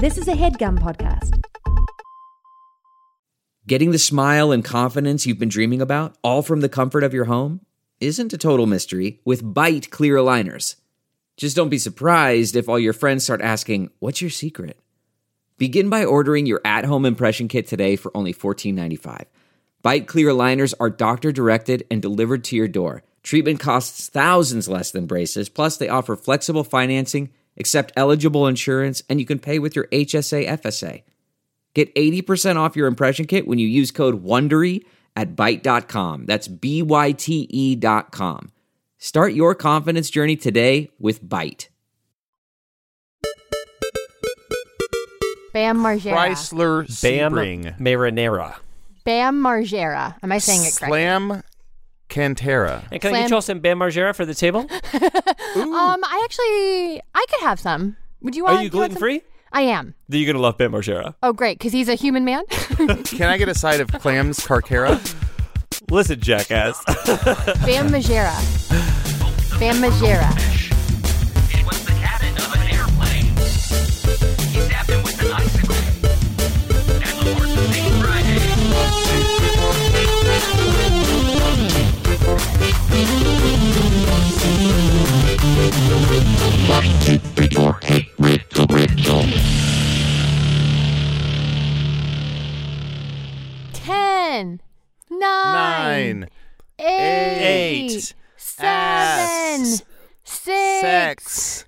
This is a HeadGum podcast. Getting the smile and confidence you've been dreaming about, all from the comfort of your home, isn't a total mystery with Byte clear aligners. Just don't be surprised if all your friends start asking, "What's your secret?" Begin by ordering your at-home impression kit today for only $14.95. Byte clear aligners are doctor-directed and delivered to your door. Treatment costs thousands less than braces, plus they offer flexible financing, accept eligible insurance, and you can pay with your HSA FSA. Get 80% off your impression kit when you use code WONDERY at Byte.com. That's BYTE.com. Start your confidence journey today with Byte. Bam Margera. Chrysler Bam Sebring. Marinara. Bam Margera. Am I saying it correctly? Slam Cantera. And can I get you all some Bam Margera for the table? I could have some. Would you want? Are you gluten-free? I am. Then you're going to love Bam Margera. Oh, great, because he's a human man. Can I get a side of clams carcara? Listen, jackass. Bam Margera. Bam Margera. It was the cabin of an airplane. He zapped him with an icicle. And the horse was named Friday. Ten, nine, eight, seven, ass, 6, sex,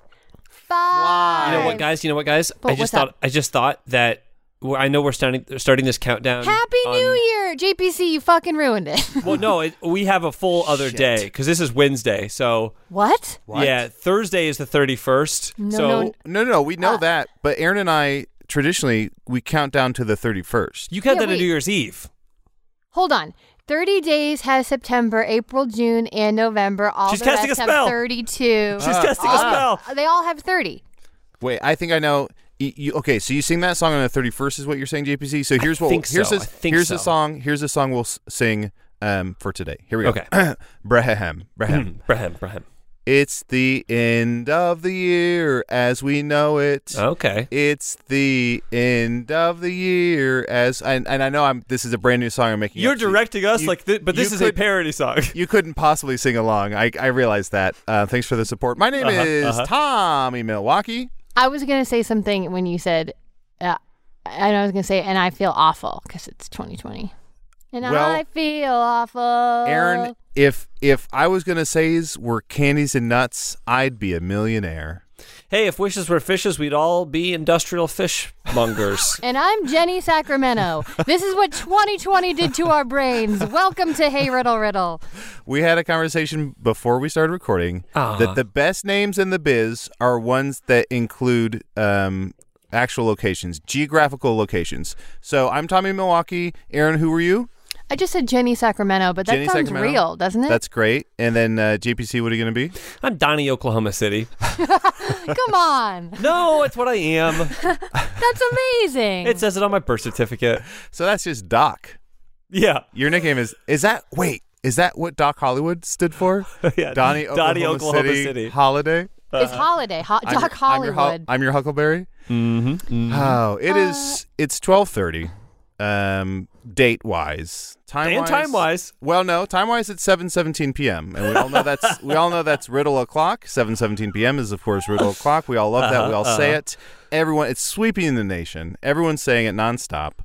5. You know what, guys? But what's up? I just thought that I know we're starting this countdown. Happy New Year, JPC! You fucking ruined it. Well, no, we have a full other Shit. day because this is Wednesday. So What? yeah, Thursday is the 31st. No, we know that. But Aaron and I, traditionally, we count down to the 31st. You count Yeah, that on wait. New Year's Eve. Hold on. 30 days has September, April, June, and November. All She's the casting rest a spell. have 32. She's casting a spell. They all have 30. Wait, I think I know. Okay, so you sing that song on the 31st is what you're saying, JPC? So here's what think here's so. this, I think here's so. the song. Here's the song we'll sing for today. Here we go. Okay. Brahem. Brahem. It's the end of the year as we know it. Okay. It's the end of the year and I know this is a brand new song I'm making. You're up, so directing us but this is a parody song. You couldn't possibly sing along. I realize that. Thanks for the support. My name is Tommy Milwaukee. I was going to say something when you said, and I was going to say, and I feel awful because it's 2020. And Well, I feel awful. Aaron, if I was going to say were candies and nuts, I'd be a millionaire. Hey, if wishes were fishes, we'd all be industrial fishmongers. And I'm Jenny Sacramento. This is what 2020 did to our brains. Welcome to Hey Riddle Riddle. We had a conversation before we started recording that the best names in the biz are ones that include actual locations, geographical locations. So I'm Tommy Milwaukee. Aaron, who were you? I just said Jenny Sacramento, but that Jenny sounds Sacramento? real, doesn't it? That's great. And then JPC, what are you going to be? I'm Donnie, Oklahoma City. Come on. No, it's what I am. That's amazing. It says it on my birth certificate. So that's just Doc. Yeah. Your nickname is that what Doc Hollywood stood for? Yeah. Donnie, Oklahoma City. Holiday? It's Holiday. Doc Hollywood. I'm your Huckleberry. Mm-hmm. Oh, it's 12:30. Date wise, Time wise. Well, no, time wise it's 7:17 p.m. and we all know that's Riddle o'clock. 7:17 p.m. is of course Riddle o'clock. We all love that. We all say it. Everyone, it's sweeping the nation. Everyone's saying it nonstop.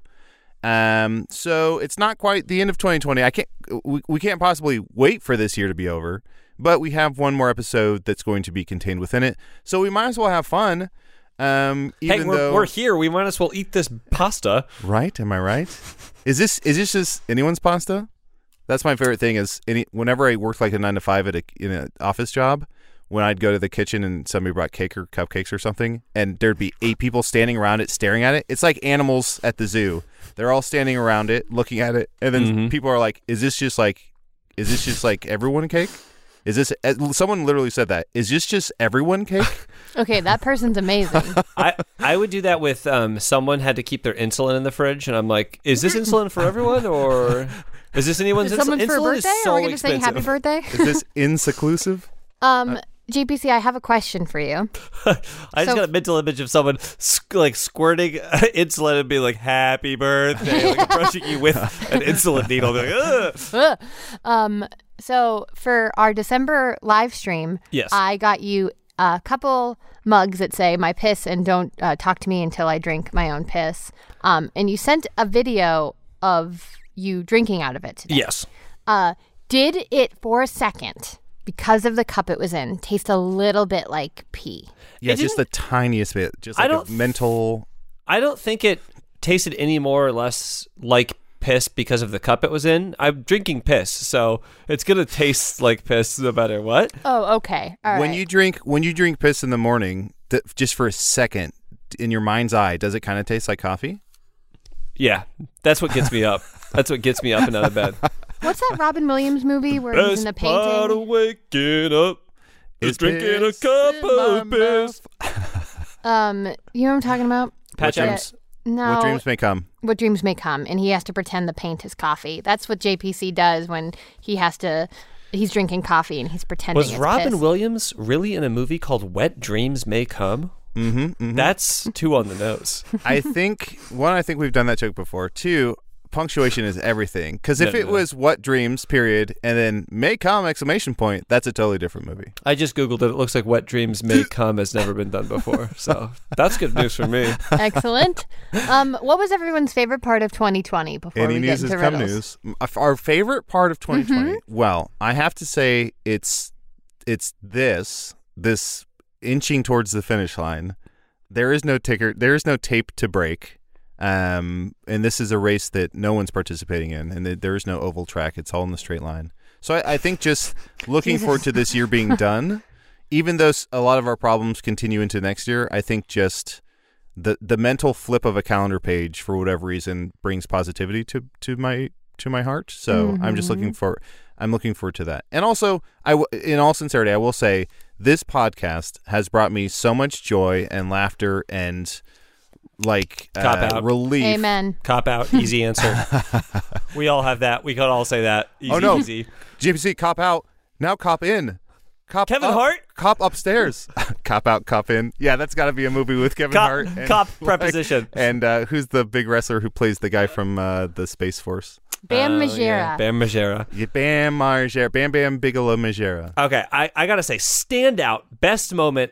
So it's not quite the end of 2020. We can't possibly wait for this year to be over, but we have one more episode that's going to be contained within it. So we might as well have fun. We're here. We might as well eat this pasta. Right? Am I right? Is this just anyone's pasta? That's my favorite thing. Whenever I worked like a 9 to 5 in an office job, when I'd go to the kitchen and somebody brought cake or cupcakes or something, and there'd be 8 people standing around it, staring at it. It's like animals at the zoo. They're all standing around it, looking at it, and then people are like, "Is this just like everyone cake?" Is this? Someone literally said that. Is this just everyone cake? Okay, that person's amazing. I would do that with someone had to keep their insulin in the fridge, and I'm like, is this insulin for everyone, or is this anyone's Is someone for a insulin? birthday? Is so Are we going to say expensive. happy birthday? Is this inseclusive? GPC, I have a question for you. I just got a mental image of someone squirting insulin and being like, "Happy birthday," like brushing you with an insulin needle. Like, ugh. So for our December live stream, Yes. I got you a couple mugs that say "My piss" and "Don't talk to me until I drink my own piss." And you sent a video of you drinking out of it today. Yes. Did it for a second, because of the cup it was in, taste a little bit like pee? Yeah, It just the tiniest bit. Just I like don't a mental. I don't think it tasted any more or less like piss because of the cup it was in. I'm drinking piss, so it's gonna taste like piss no matter what. Oh, okay. All When right. you drink piss in the morning, just for a second, in your mind's eye, does it kind of taste like coffee? Yeah, that's what gets me up. That's what gets me up and out of bed. What's that Robin Williams movie where he's in the Best part painting? of waking up is It's drinking a piss cup in my of piss. You know what I'm talking about? Patch What Adams. No. What dreams may come. What dreams may come, and he has to pretend the paint is coffee. That's what JPC does when he's drinking coffee and he's pretending Was it's Robin piss. Williams really in a movie called Wet Dreams May Come? Mm-hmm. That's too on the nose. I think we've done that joke before. Two, punctuation is everything. Because if No, it no. was "what dreams" period and then "may come!" exclamation point, that's a totally different movie. I just Googled it. It looks like Wet Dreams May Come has never been done before. So that's good news for me. Excellent. What was everyone's favorite part of 2020 before Any we news get is into come riddles? news. Our favorite part of 2020. Mm-hmm. Well, I have to say it's this inching towards the finish line. There is no ticker. There is no tape to break. And this is a race that no one's participating in, and there is no oval track. It's all in the straight line. So I think just looking forward to this year being done, even though a lot of our problems continue into next year, I think just the mental flip of a calendar page for whatever reason brings positivity to my heart. So I'm just looking forward to that. And also, in all sincerity, I will say this podcast has brought me so much joy and laughter and Cop out. relief. Amen. Cop out. Easy answer. We all have that. We could all say that. Easy, Oh, no. easy. GPC, cop out. Now cop in. Cop Kevin up. Hart? Cop upstairs. Cop out, cop in. Yeah, that's got to be a movie with Kevin Hart. And, Cop preposition. And who's the big wrestler who plays the guy from the Space Force? Bam Oh, Margera. yeah. Bam Margera. Yeah, Bam Margera. Bam Bam Bigelow Margera. Okay, I gotta say, standout best moment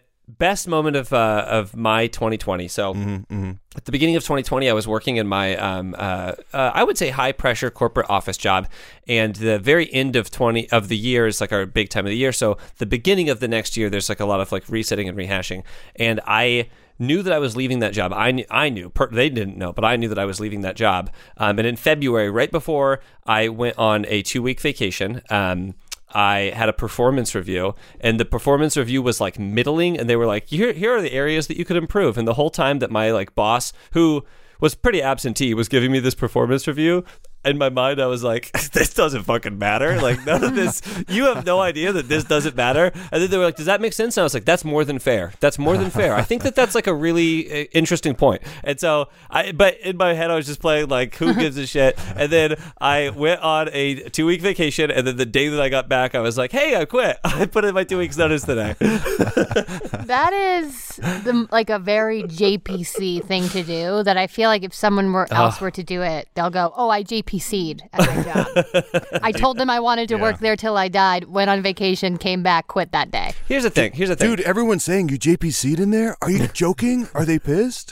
of my 2020. So at the beginning of 2020, I was working in my I would say high pressure corporate office job, and the very end of the year is like our big time of the year. So the beginning of the next year, there's like a lot of like resetting and rehashing, and I knew that I was leaving that job. I knew. They didn't know, but I knew that I was leaving that job. And in February, right before I went on a 2-week vacation, I had a performance review, and the performance review was like middling, and they were like, here are the areas that you could improve. And the whole time that my like boss, who was pretty absentee, was giving me this performance review, in my mind, I was like, this doesn't fucking matter. Like, none of this, you have no idea that this doesn't matter. And then they were like, does that make sense? And I was like, that's more than fair. That's more than fair. I think that's like a really interesting point. And so, but in my head, I was just playing like, who gives a shit? And then I went on a 2-week vacation. And then the day that I got back, I was like, hey, I quit. I put in my 2 weeks notice today. That is like a very JPC thing to do that I feel like if someone else were to do it, they'll go, oh, I JPC'd at my job. I told them I wanted to work there till I died, went on vacation, came back, quit that day. Here's the thing. Dude, everyone's saying you JPC'd in there? Are you joking? Are they pissed?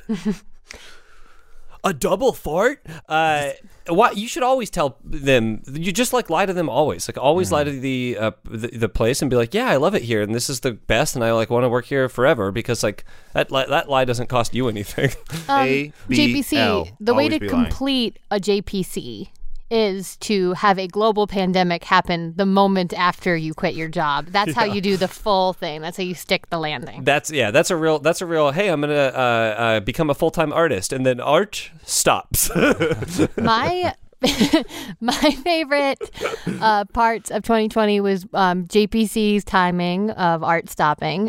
A double fart? What you should always tell them. You just like lie to them always. Like always lie to the place and be like, yeah, I love it here, and this is the best, and I like want to work here forever because like that lie doesn't cost you anything. JPC, the way to Always be lying. complete a JPC is to have a global pandemic happen the moment after you quit your job. That's how you do the full thing. That's how you stick the landing. That's a real. Hey, I'm gonna become a full-time artist, and then art stops. My favorite parts of 2020 was JPC's timing of art stopping.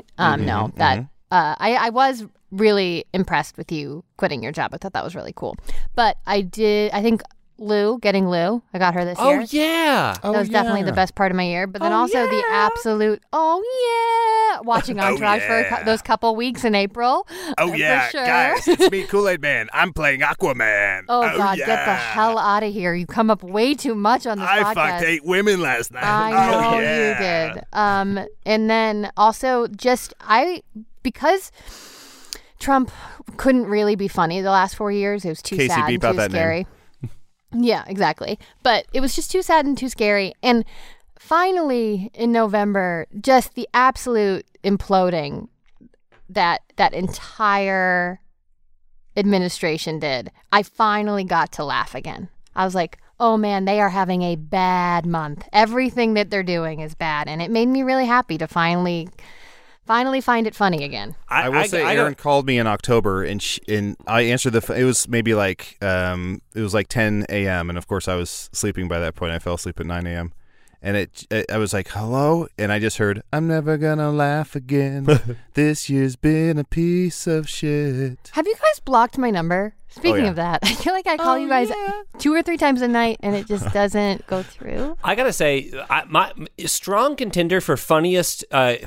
I was really impressed with you quitting your job. I thought that was really cool. But I think getting Lou. I got her this Oh, year. yeah. That was definitely the best part of my year. But then also the absolute, watching Entourage for those couple weeks in April. Oh, for yeah. sure. Guys, it's me, Kool-Aid Man. I'm playing Aquaman. Oh, God, get the hell out of here. You come up way too much on this podcast. I fucked 8 women last night. I know you did. And then also because Trump couldn't really be funny the last 4 years. It was too Casey, sad beep and out too that scary. name. Yeah, exactly. But it was just too sad and too scary. And finally, in November, just the absolute imploding that entire administration did. I finally got to laugh again. I was like, oh man, they are having a bad month. Everything that they're doing is bad. And it made me really happy to finally find it funny again. I will say Aaron called me in October, and I answered it was maybe like it was like 10 a.m. and of course I was sleeping by that point. I fell asleep at 9 a.m. and I was like, hello, and I just heard, I'm never gonna laugh again. This year's been a piece of shit. Have you guys blocked my number? Speaking of that, I feel like I call you guys 2 or 3 times a night and it just doesn't go through. I gotta say, my strong contender for funniest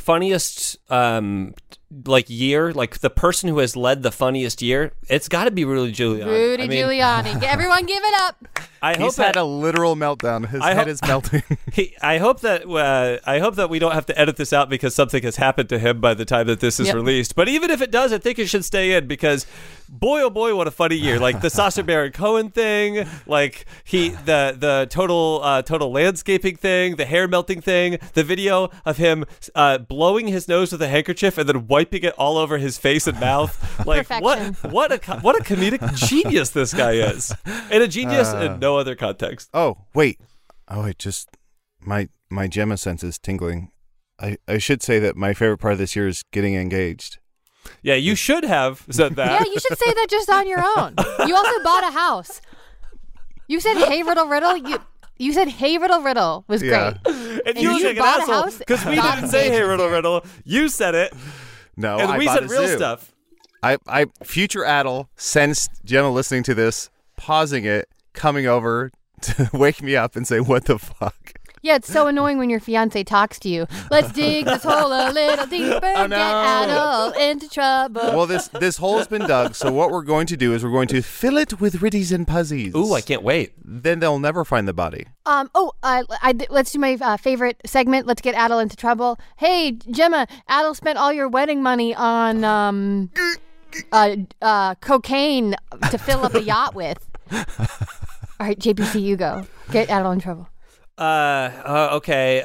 like year, like the person who has led the funniest year, it's got to be Rudy Giuliani. Giuliani. Everyone give it up. He's had a literal meltdown. His head is melting. I hope that we don't have to edit this out because something has happened to him by the time that this is released. But even if it does, I think it should stay in because boy, oh boy, what a funny year. Like the Sacha Baron Cohen thing, like the total landscaping thing, the hair melting thing, the video of him blowing his nose with a handkerchief and then wiping it all over his face and mouth. Like what a comedic genius this guy is. And a genius in no other context. Oh, wait. Just my Gemma sense is tingling. I should say that my favorite part of this year is getting engaged. Yeah, you should have said that. Yeah, you should say that just on your own. You also bought a house. You said, hey, riddle, riddle. You said, hey, riddle, riddle was great. And you look like an asshole because we didn't say, hey, riddle, riddle. You said it. No, and we said real stuff. I future Adel sensed Gemma listening to this, pausing it, coming over to wake me up and say, what the fuck? Yeah, it's so annoying when your fiance talks to you. Let's dig this hole a little deeper, get Adel into trouble. Well, this hole's been dug, so what we're going to do is we're going to fill it with riddies and puzzies. Ooh, I can't wait. Then they'll never find the body. Let's do my favorite segment. Let's get Adel into trouble. Hey, Gemma, Adel spent all your wedding money on cocaine to fill up a yacht with. All right, JPC, you go. Get Adel in trouble. Okay.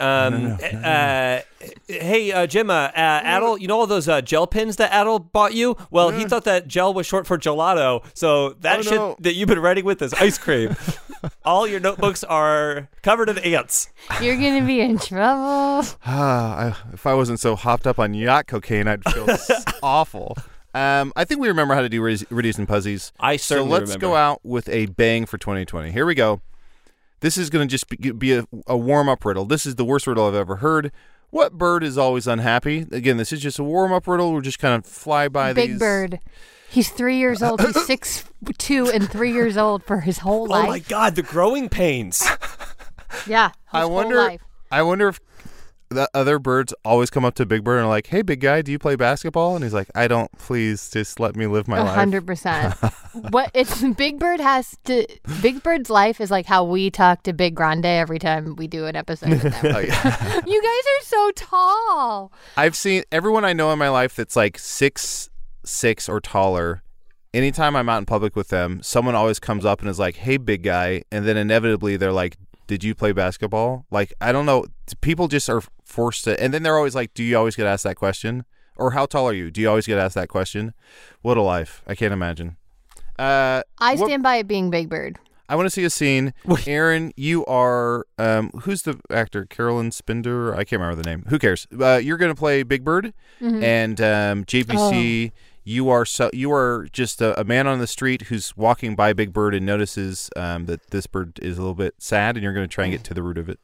Hey, Gemma, Adel, you know all those gel pens that Adel bought you? Well, he thought that gel was short for gelato, so that that you've been writing with is ice cream. All your notebooks are covered in ants. You're going to be in trouble. If I wasn't so hopped up on yacht cocaine, I'd feel awful. I think we remember how to do riddies and puzzies. I certainly remember. So let's go out with a bang for 2020. Here we go. This is going to just be a warm-up riddle. This is the worst riddle I've ever heard. What bird is always unhappy? Again, this is just a warm-up riddle. We'll just kind of fly by these. Big Bird. He's 3 years old. He's 6'2" and 3 years old for his whole life. Oh, my God, the growing pains. Yeah, I wonder if the other birds always come up to Big Bird and are like, hey, big guy, do you play basketball? And he's like, I don't. Please just let me live my life. 100%. Big Bird's life is like how we talk to Big Grande every time we do an episode with them. You guys are so tall. I've seen everyone I know in my life that's like 6'6" or taller. Anytime I'm out in public with them, someone always comes up and is like, hey, big guy. And then inevitably they're like, did you play basketball? Like, I don't know. People just are forced to. And then they're always like, do you always get asked that question? Or how tall are you? Do you always get asked that question? What a life. I can't imagine. I stand by it being Big Bird. I want to see a scene. Aaron, you are, who's the actor? Carolyn Spinder? I can't remember the name. Who cares? You're going to play Big Bird. Mm-hmm. And JPC, you are just a man on the street who's walking by Big Bird and notices that this bird is a little bit sad, and you're going to try and get to the root of it.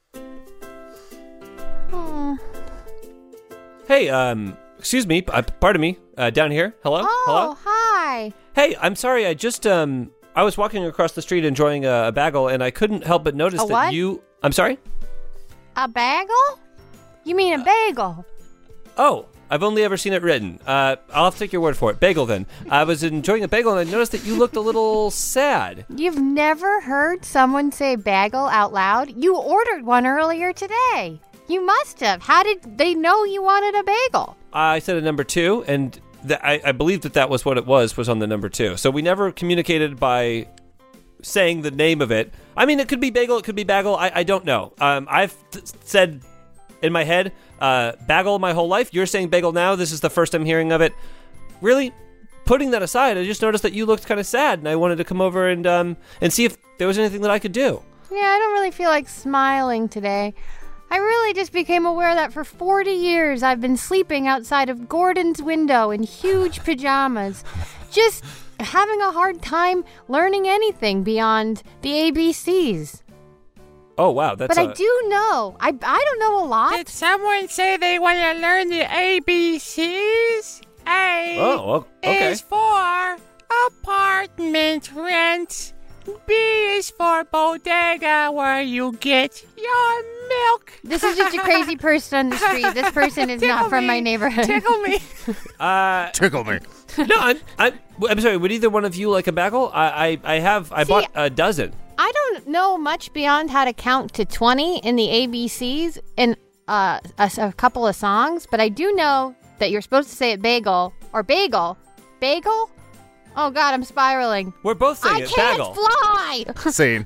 Hey, excuse me, pardon me, down here. Hello? Oh, Hello? hi. Hey, I'm sorry, I just I was walking across the street enjoying a bagel, and I couldn't help but notice that what? you... I'm sorry? A bagel? You mean a bagel? Oh, I've only ever seen it written. I'll have to take your word for it. Bagel, then. I was enjoying a bagel, and I noticed that you looked a little sad. You've never heard someone say bagel out loud? You ordered one earlier today. You must have. How did they know you wanted a bagel? I said a number 2, and I believe that was what it was on the number 2. So we never communicated by saying the name of it. I mean, it could be bagel, it could be bagel. I don't know. I've said in my head, bagel my whole life. You're saying bagel now. This is the first I'm hearing of it. Really, putting that aside, I just noticed that you looked kind of sad, and I wanted to come over and see if there was anything that I could do. Yeah, I don't really feel like smiling today. I really just became aware that for 40 years I've been sleeping outside of Gordon's window in huge pajamas, just having a hard time learning anything beyond the ABCs. Oh, wow. That's But I do know. I don't know a lot. Did someone say they want to learn the ABCs? A okay. is for apartment rent. B is for bodega, where you get your milk. This is just a crazy person on the street. This person is not from my neighborhood. Tickle me. Tickle me. No, I'm sorry. Would either one of you like a bagel? I bought a dozen. I don't know much beyond how to count to 20 in the ABCs in a couple of songs, but I do know that you're supposed to say it bagel or bagel. Bagel? Oh, God, I'm spiraling. We're both saying I it. can't Bagel. fly! Same.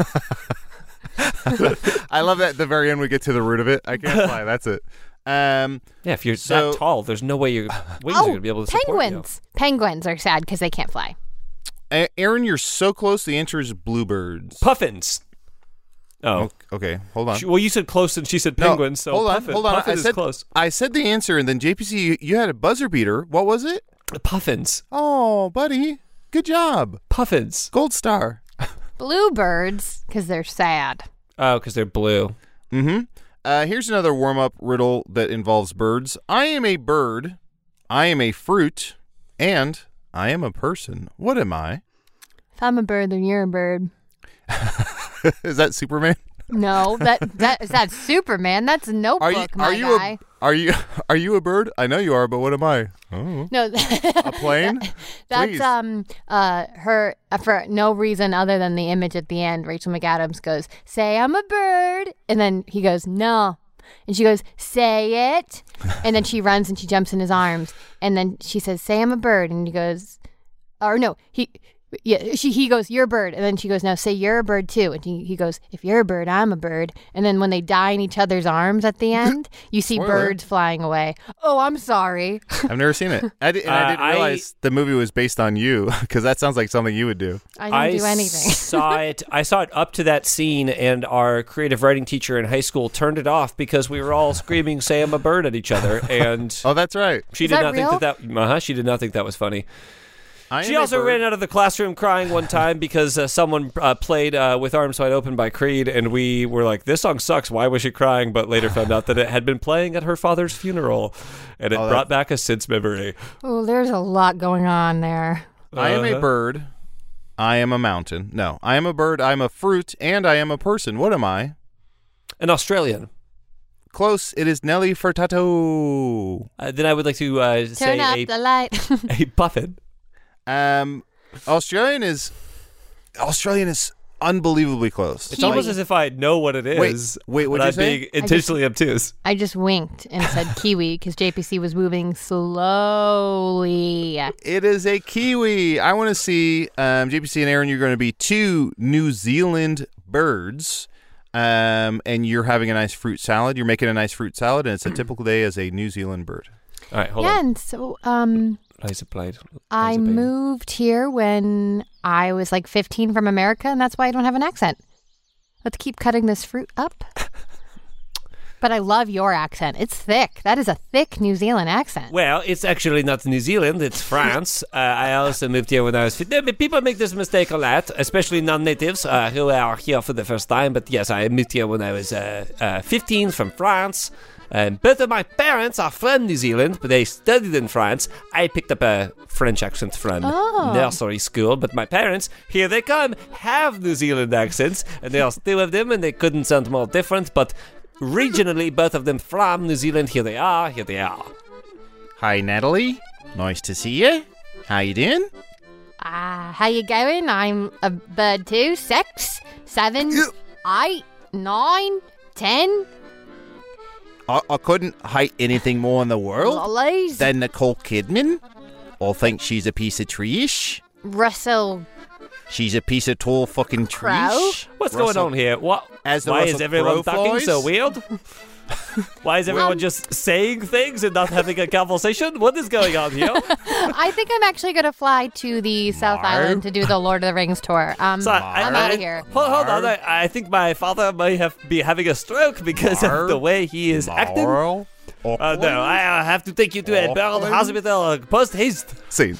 I love that at the very end we get to the root of it. I can't fly. That's it. Yeah, if you're that tall, there's no way your wings are going to be able to support penguins. Penguins are sad because they can't fly. Aaron, you're so close. The answer is bluebirds. Puffins. Oh. Okay, hold on. Well, you said close and she said penguins, so hold on, puffin. hold on. Puffin is close. I said the answer, and then JPC, you had a buzzer beater. What was it? Puffins. Oh, buddy. Good job. Puffins. Gold star. Bluebirds because they're sad. Oh, because they're blue. Mm-hmm. Here's another warm-up riddle that involves birds. I am a bird. I am a fruit. And I am a person. What am I? If I'm a bird, then you're a bird. Is that Superman? No, that's Superman. That's Notebook, my guy. Are you a bird? I know you are, but what am I? Oh. No, A plane? that's Please. her for no reason other than the image at the end. Rachel McAdams goes, "Say I'm a bird," and then he goes, "No," and she goes, "Say it," and then she runs and she jumps in his arms, and then she says, "Say I'm a bird," and he goes, or no, he goes, "You're a bird," and then she goes, "No, say you're a bird too," and he goes, "If you're a bird, I'm a bird," and then when they die in each other's arms at the end, you see Spoiler. birds flying away. Oh, I'm sorry. I've never seen it. I didn't realize the movie was based on you, because that sounds like something you would do. I didn't do anything. I saw it up to that scene, and our creative writing teacher in high school turned it off because we were all screaming "Say I'm a bird" at each other, and Oh, that's right. she Is did that not real? think that she did not think that was funny. I She am a also bird. ran out of the classroom crying one time because someone played With Arms Wide Open by Creed, and we were like, this song sucks, why was she crying? But later found out that it had been playing at her father's funeral, and it brought back a Sid's memory. Oh, there's a lot going on there. I am a bird. I am a mountain. No, I am a bird. I am a fruit, and I am a person. What am I? An Australian. Close. It is Nelly Furtado. Then I would like to say Turn up the light. a puffin. Australian is unbelievably close. It's almost as if I know what it is. Wait, what'd but you I'm say? being intentionally obtuse. I just winked and said kiwi because JPC was moving slowly. It is a kiwi. I want to see JPC and Aaron. You're going to be two New Zealand birds, and you're having a nice fruit salad. You're making a nice fruit salad, and it's a typical day as a New Zealand bird. All right, hold Yeah, on. and so Liza played. I moved here when I was like 15 from America, and that's why I don't have an accent. Let's keep cutting this fruit up. But I love your accent. It's thick. That is a thick New Zealand accent. Well, it's actually not New Zealand, it's France. I also moved here when I was 15. People make this mistake a lot, especially non-natives who are here for the first time. But yes, I moved here when I was 15 from France. Both of my parents are from New Zealand, but they studied in France. I picked up a French accent from nursery school, but my parents, here they come, have New Zealand accents, and they are still have them, and they couldn't sound more different, but regionally, both of them from New Zealand. Here they are. Hi, Natalie. Nice to see you. How you doing? How you going? I'm a bird too. 6, 7, 8, 9, 10. I couldn't hate anything more in the world Lollies. than Nicole Kidman. I think she's a piece of trash. Russell. She's a piece of tall fucking Crowe? trash. What's going on here? What? As the Why is Russell everyone Crowe talking flies? so weird? Why is everyone just saying things and not having a conversation? What is going on here? I think I'm actually going to fly to the South Island to do the Lord of the Rings tour. So I'm out of here. Hold on. I think my father may be having a stroke because of the way he is acting. Laurel? No, I have to take you to a bird hospital post haste. See.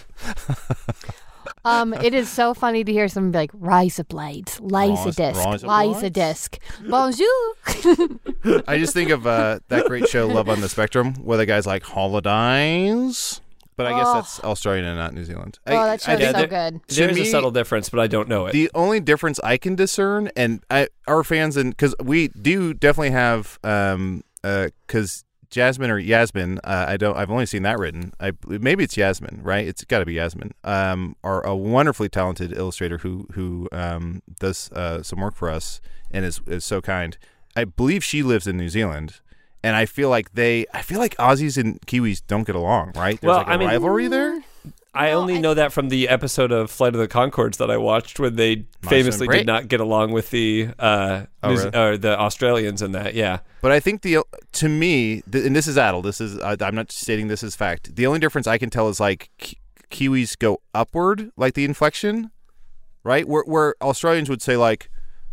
It is so funny to hear someone be like, Razor Blades, Laserdisc, Laserdisc, bonjour. I just think of that great show Love on the Spectrum where the guy's like holidays. But I guess that's Australian and not New Zealand. That show's Yeah, so there- good. There is me, a subtle difference, but I don't know it. The only difference I can discern, and our fans, and because we do definitely have, because Jasmine or Yasmin, I've only seen that written. Maybe it's Yasmin, right? It's got to be Yasmin. Are a wonderfully talented illustrator who does some work for us and is so kind. I believe she lives in New Zealand. And I feel like Aussies and Kiwis don't get along, right? There's rivalry there. I only know that from the episode of Flight of the Conchords that I watched when they famously did not get along with the the Australians and that. Yeah, but I think to me, and this is Adel. I'm not stating this as fact. The only difference I can tell is like Kiwis go upward, like the inflection, right? Where Australians would say like,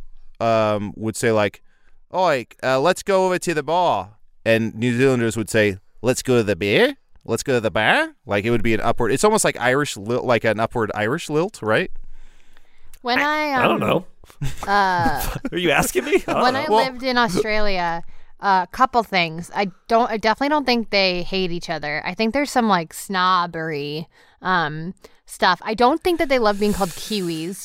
"Oi, let's go over to the bar," and New Zealanders would say, "Let's go to the beer." Let's go to the bar. Like it would be an upward. It's almost like Irish, like an upward Irish lilt, right? When I don't know. Are you asking me? When I lived in Australia, a couple things. I definitely don't think they hate each other. I think there's some like snobbery stuff. I don't think that they love being called Kiwis.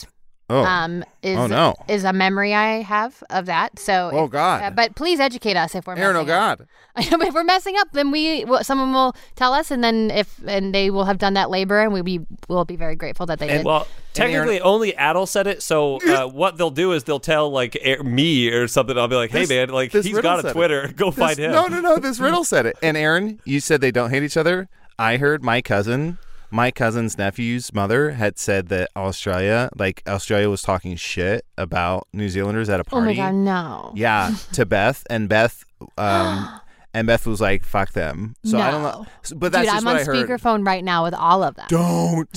Is a memory I have of that. So, oh God! But please educate us if we're Aaron. messing Oh God! up. If we're messing up, then someone will tell us, and then they will have done that labor, and we'll be very grateful that they did. Well, technically, only Adel said it. So what they'll do is they'll tell like me or something. I'll be like, hey man, like he's got a Twitter. Go find him. No. This riddle said it. And Aaron, you said they don't hate each other. I heard my cousin's nephew's mother had said that Australia was talking shit about New Zealanders at a party. Oh my God, no. Yeah, to Beth, and Beth was like, "Fuck them." So I don't know, but that's Dude, just I'm what on I heard. speakerphone right now with all of them. Don't.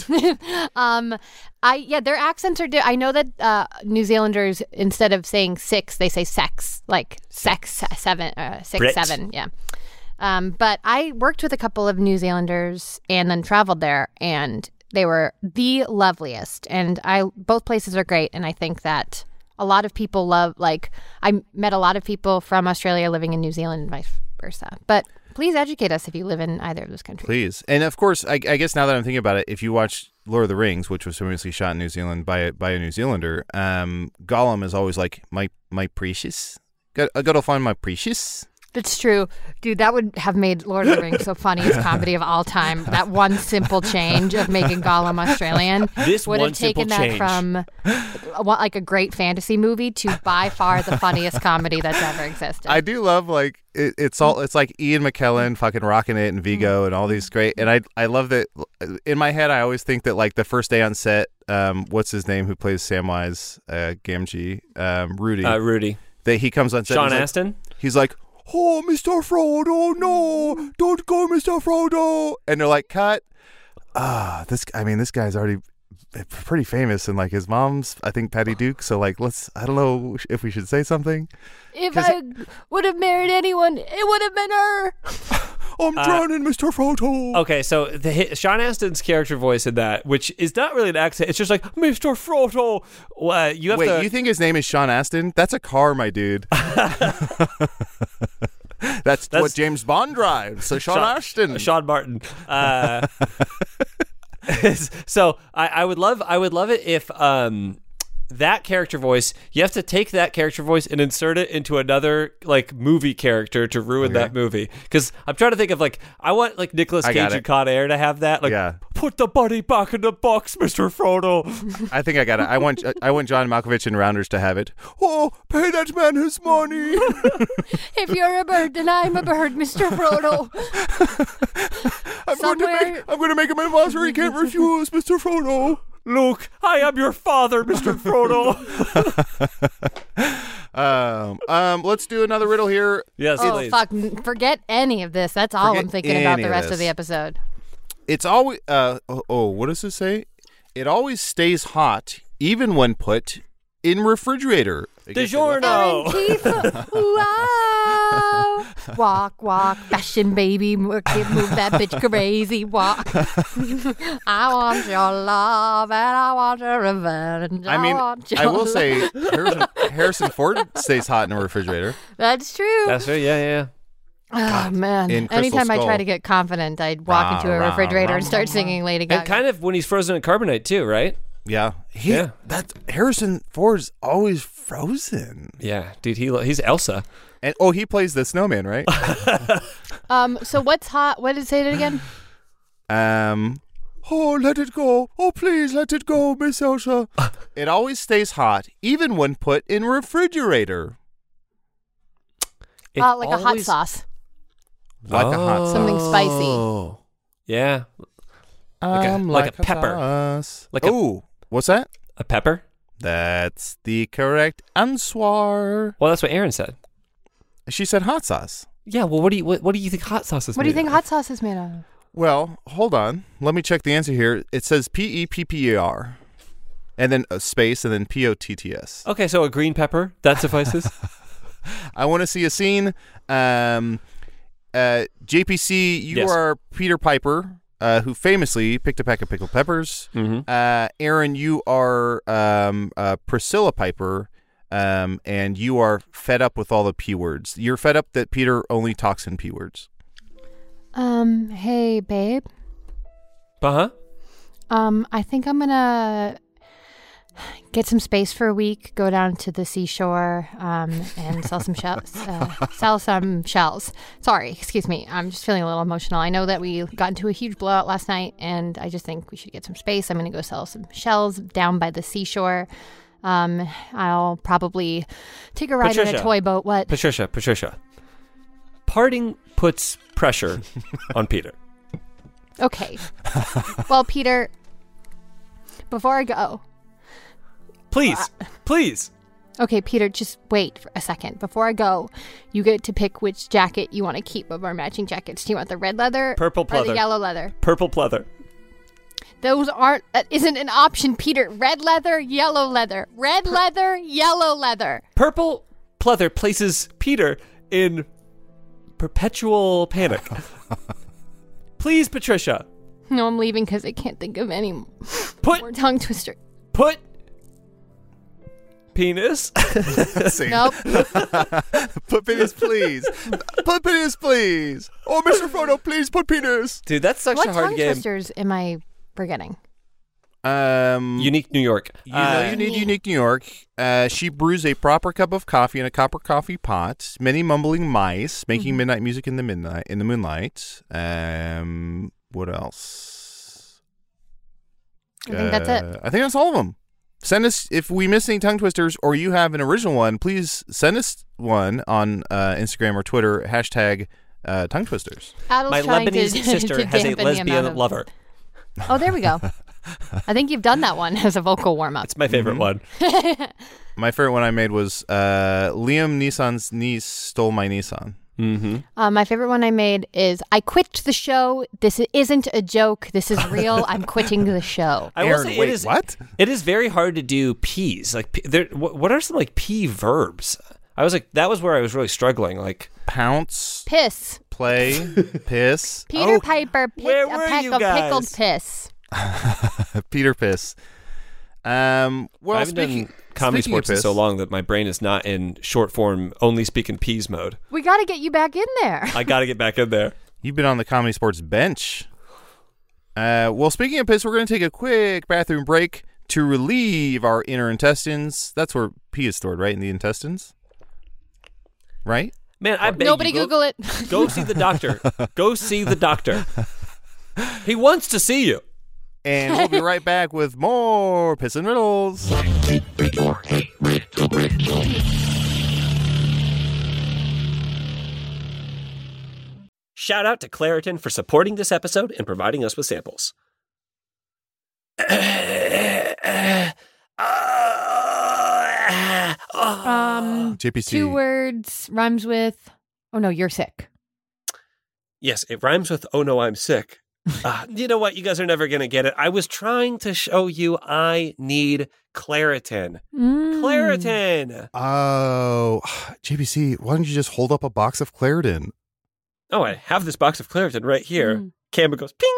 Their accents are. I know that New Zealanders, instead of saying 6, they say sex, like sex 7, 6, Brit. 7. Yeah. But I worked with a couple of New Zealanders and then traveled there, and they were the loveliest. And both places are great, and I think that a lot of people love. Like I met a lot of people from Australia living in New Zealand and vice versa. But please educate us if you live in either of those countries. Please. And of course, I guess now that I'm thinking about it, if you watch Lord of the Rings, which was famously shot in New Zealand by a New Zealander, Gollum is always like, my precious. I gotta find my precious. That's true. Dude, that would have made Lord of the Rings the funniest comedy of all time. That one simple change of making Gollum Australian would have taken that from like a great fantasy movie to by far the funniest comedy that's ever existed. I do love like it's like Ian McKellen fucking rocking it and Vigo and all these great, and I love that. In my head I always think that like the first day on set, what's his name who plays Samwise Gamgee, Rudy, that he comes on set, Sean Astin. He's like, "Oh, Mr. Frodo, no, don't go, Mr. Frodo." And they're like, "Cut." This guy's already pretty famous, and like his mom's, I think, Patty Duke. So like, I don't know if we should say something. If I would have married anyone, it would have been her. I'm drowning, Mr. Frodo. Okay, so Sean Astin's character voice in that, which is not really an accent, it's just like, Mr. Frodo. You think his name is Sean Astin? That's a car, my dude. That's what James Bond drives. So Sean Ashton. Sean Martin. So I would love it if that character voice, you have to take that character voice and insert it into another like movie character to ruin that movie. Because I'm trying to think of like, I want like Nicolas Cage and Con Air to have that. Like, put the bunny back in the box, Mr. Frodo. I think I got it. I want John Malkovich and Rounders to have it. Oh, pay that man his money. If you're a bird, then I'm a bird, Mr. Frodo. I'm going to make him an offer he can't refuse, Mr. Frodo. Luke, I am your father, Mr. Frodo. Let's do another riddle here. Yes, please. Fuck, forget any of this. That's all I'm thinking about the rest of the episode. It's always what does it say? It always stays hot even when put in refrigerator. DiGiorno. Wow. Walk, walk, fashion baby, move that bitch crazy, walk. I want your love and I want your revenge. I will say Harrison Ford stays hot in a refrigerator. That's true. That's right. Yeah. Oh, man. Anytime I try to get confident, I'd walk into a refrigerator and start singing Lady Gaga. And kind of when he's frozen in carbonite too, right? Yeah. That Harrison Ford's always frozen. Yeah, dude, he's Elsa. And he plays the snowman, right? So what's hot? What did it say it again? Oh, let it go. Oh, please let it go, Miss Elsa. It always stays hot, even when put in refrigerator. Like a hot sauce. Like a hot sauce. Something spicy. Yeah. Like a pepper. Sauce. What's that? A pepper? That's the correct answer. Well, that's what Aaron said. She said hot sauce. Yeah, well, what do you think hot sauce is What made do you think of? hot sauce is made of? Well, hold on. Let me check the answer here. It says PEPPER. And then a space and then POTTS. Okay, so a green pepper, that suffices. I want to see a scene. JPC, you are Peter Piper, who famously picked a pack of pickled peppers. Mm-hmm. Aaron, you are Priscilla Piper, and you are fed up with all the P words. You're fed up that Peter only talks in P words. Hey, babe. Uh-huh. I think I'm gonna get some space for a week, go down to the seashore, and sell some shells. Sorry, excuse me. I'm just feeling a little emotional. I know that we got into a huge blowout last night, and I just think we should get some space. I'm going to go sell some shells down by the seashore. I'll probably take a ride in a toy boat. What? Patricia. Parting puts pressure on Peter. Okay. Well, Peter, before I go... Please. Okay, Peter, just wait for a second. Before I go, you get to pick which jacket you want to keep of our matching jackets. Do you want the red leather Purple or pleather. the yellow leather? Purple pleather. That isn't an option, Peter. Red leather, yellow leather. Red leather, yellow leather. Purple pleather places Peter in perpetual panic. Please, Patricia. No, I'm leaving because I can't think of any more tongue twister. Put penis. Nope. Put penis, please. Put penis, please. Oh, Mr. Frodo, please put penis. Dude, that's such What a hard tongue game. twisters am I forgetting? Unique New York. You need Unique New York. She brews a proper cup of coffee in a copper coffee pot. Many mumbling mice making midnight music in the moonlight. What else? I think that's it. I think that's all of them. Send us, if we miss any tongue twisters or you have an original one, please send us one on Instagram or Twitter, hashtag tongue twisters. Adel's My trying Lebanese to sister has a dampen the lesbian amount of- lover. Oh, there we go. I think you've done that one as a vocal warm-up. It's my favorite one. My favorite one I made was Liam Neeson's niece stole my Nissan. Mm-hmm. My favorite one I made is I quit the show. This isn't a joke. This is real. I'm quitting the show. I will Aaron, say wait, what? It is very hard to do P's. Like, what are some like P verbs? I was like, that was where I was really struggling. Like Pounce, Piss. play, piss. Peter Oh, Piper picked where a were peck you of guys? pickled piss. Peter Piss. Well, I haven't done comedy speaking of sports in so piss- long that my brain is not in short form, only speaking peas mode. We got to get you back in there. I got to get back in there. You've been on the Comedy Sports bench. Well, speaking of piss, we're going to take a quick bathroom break to relieve our inner intestines. That's where pee is stored, right? In the intestines? Right? Man, I beg Nobody you, Google it. Go see the doctor. Go see the doctor. He wants to see you. And we'll be right back with more Piss and Riddles. Shout out to Claritin for supporting this episode and providing us with samples. JPC. 2 words rhymes with. Oh no, you're sick. Yes, it rhymes with, oh no, I'm sick. You know what? You guys are never going to get it. I was trying to show you I need Claritin. Claritin. Oh, JPC, why don't you just hold up a box of Claritin? Oh, I have this box of Claritin right here. Camera goes ping,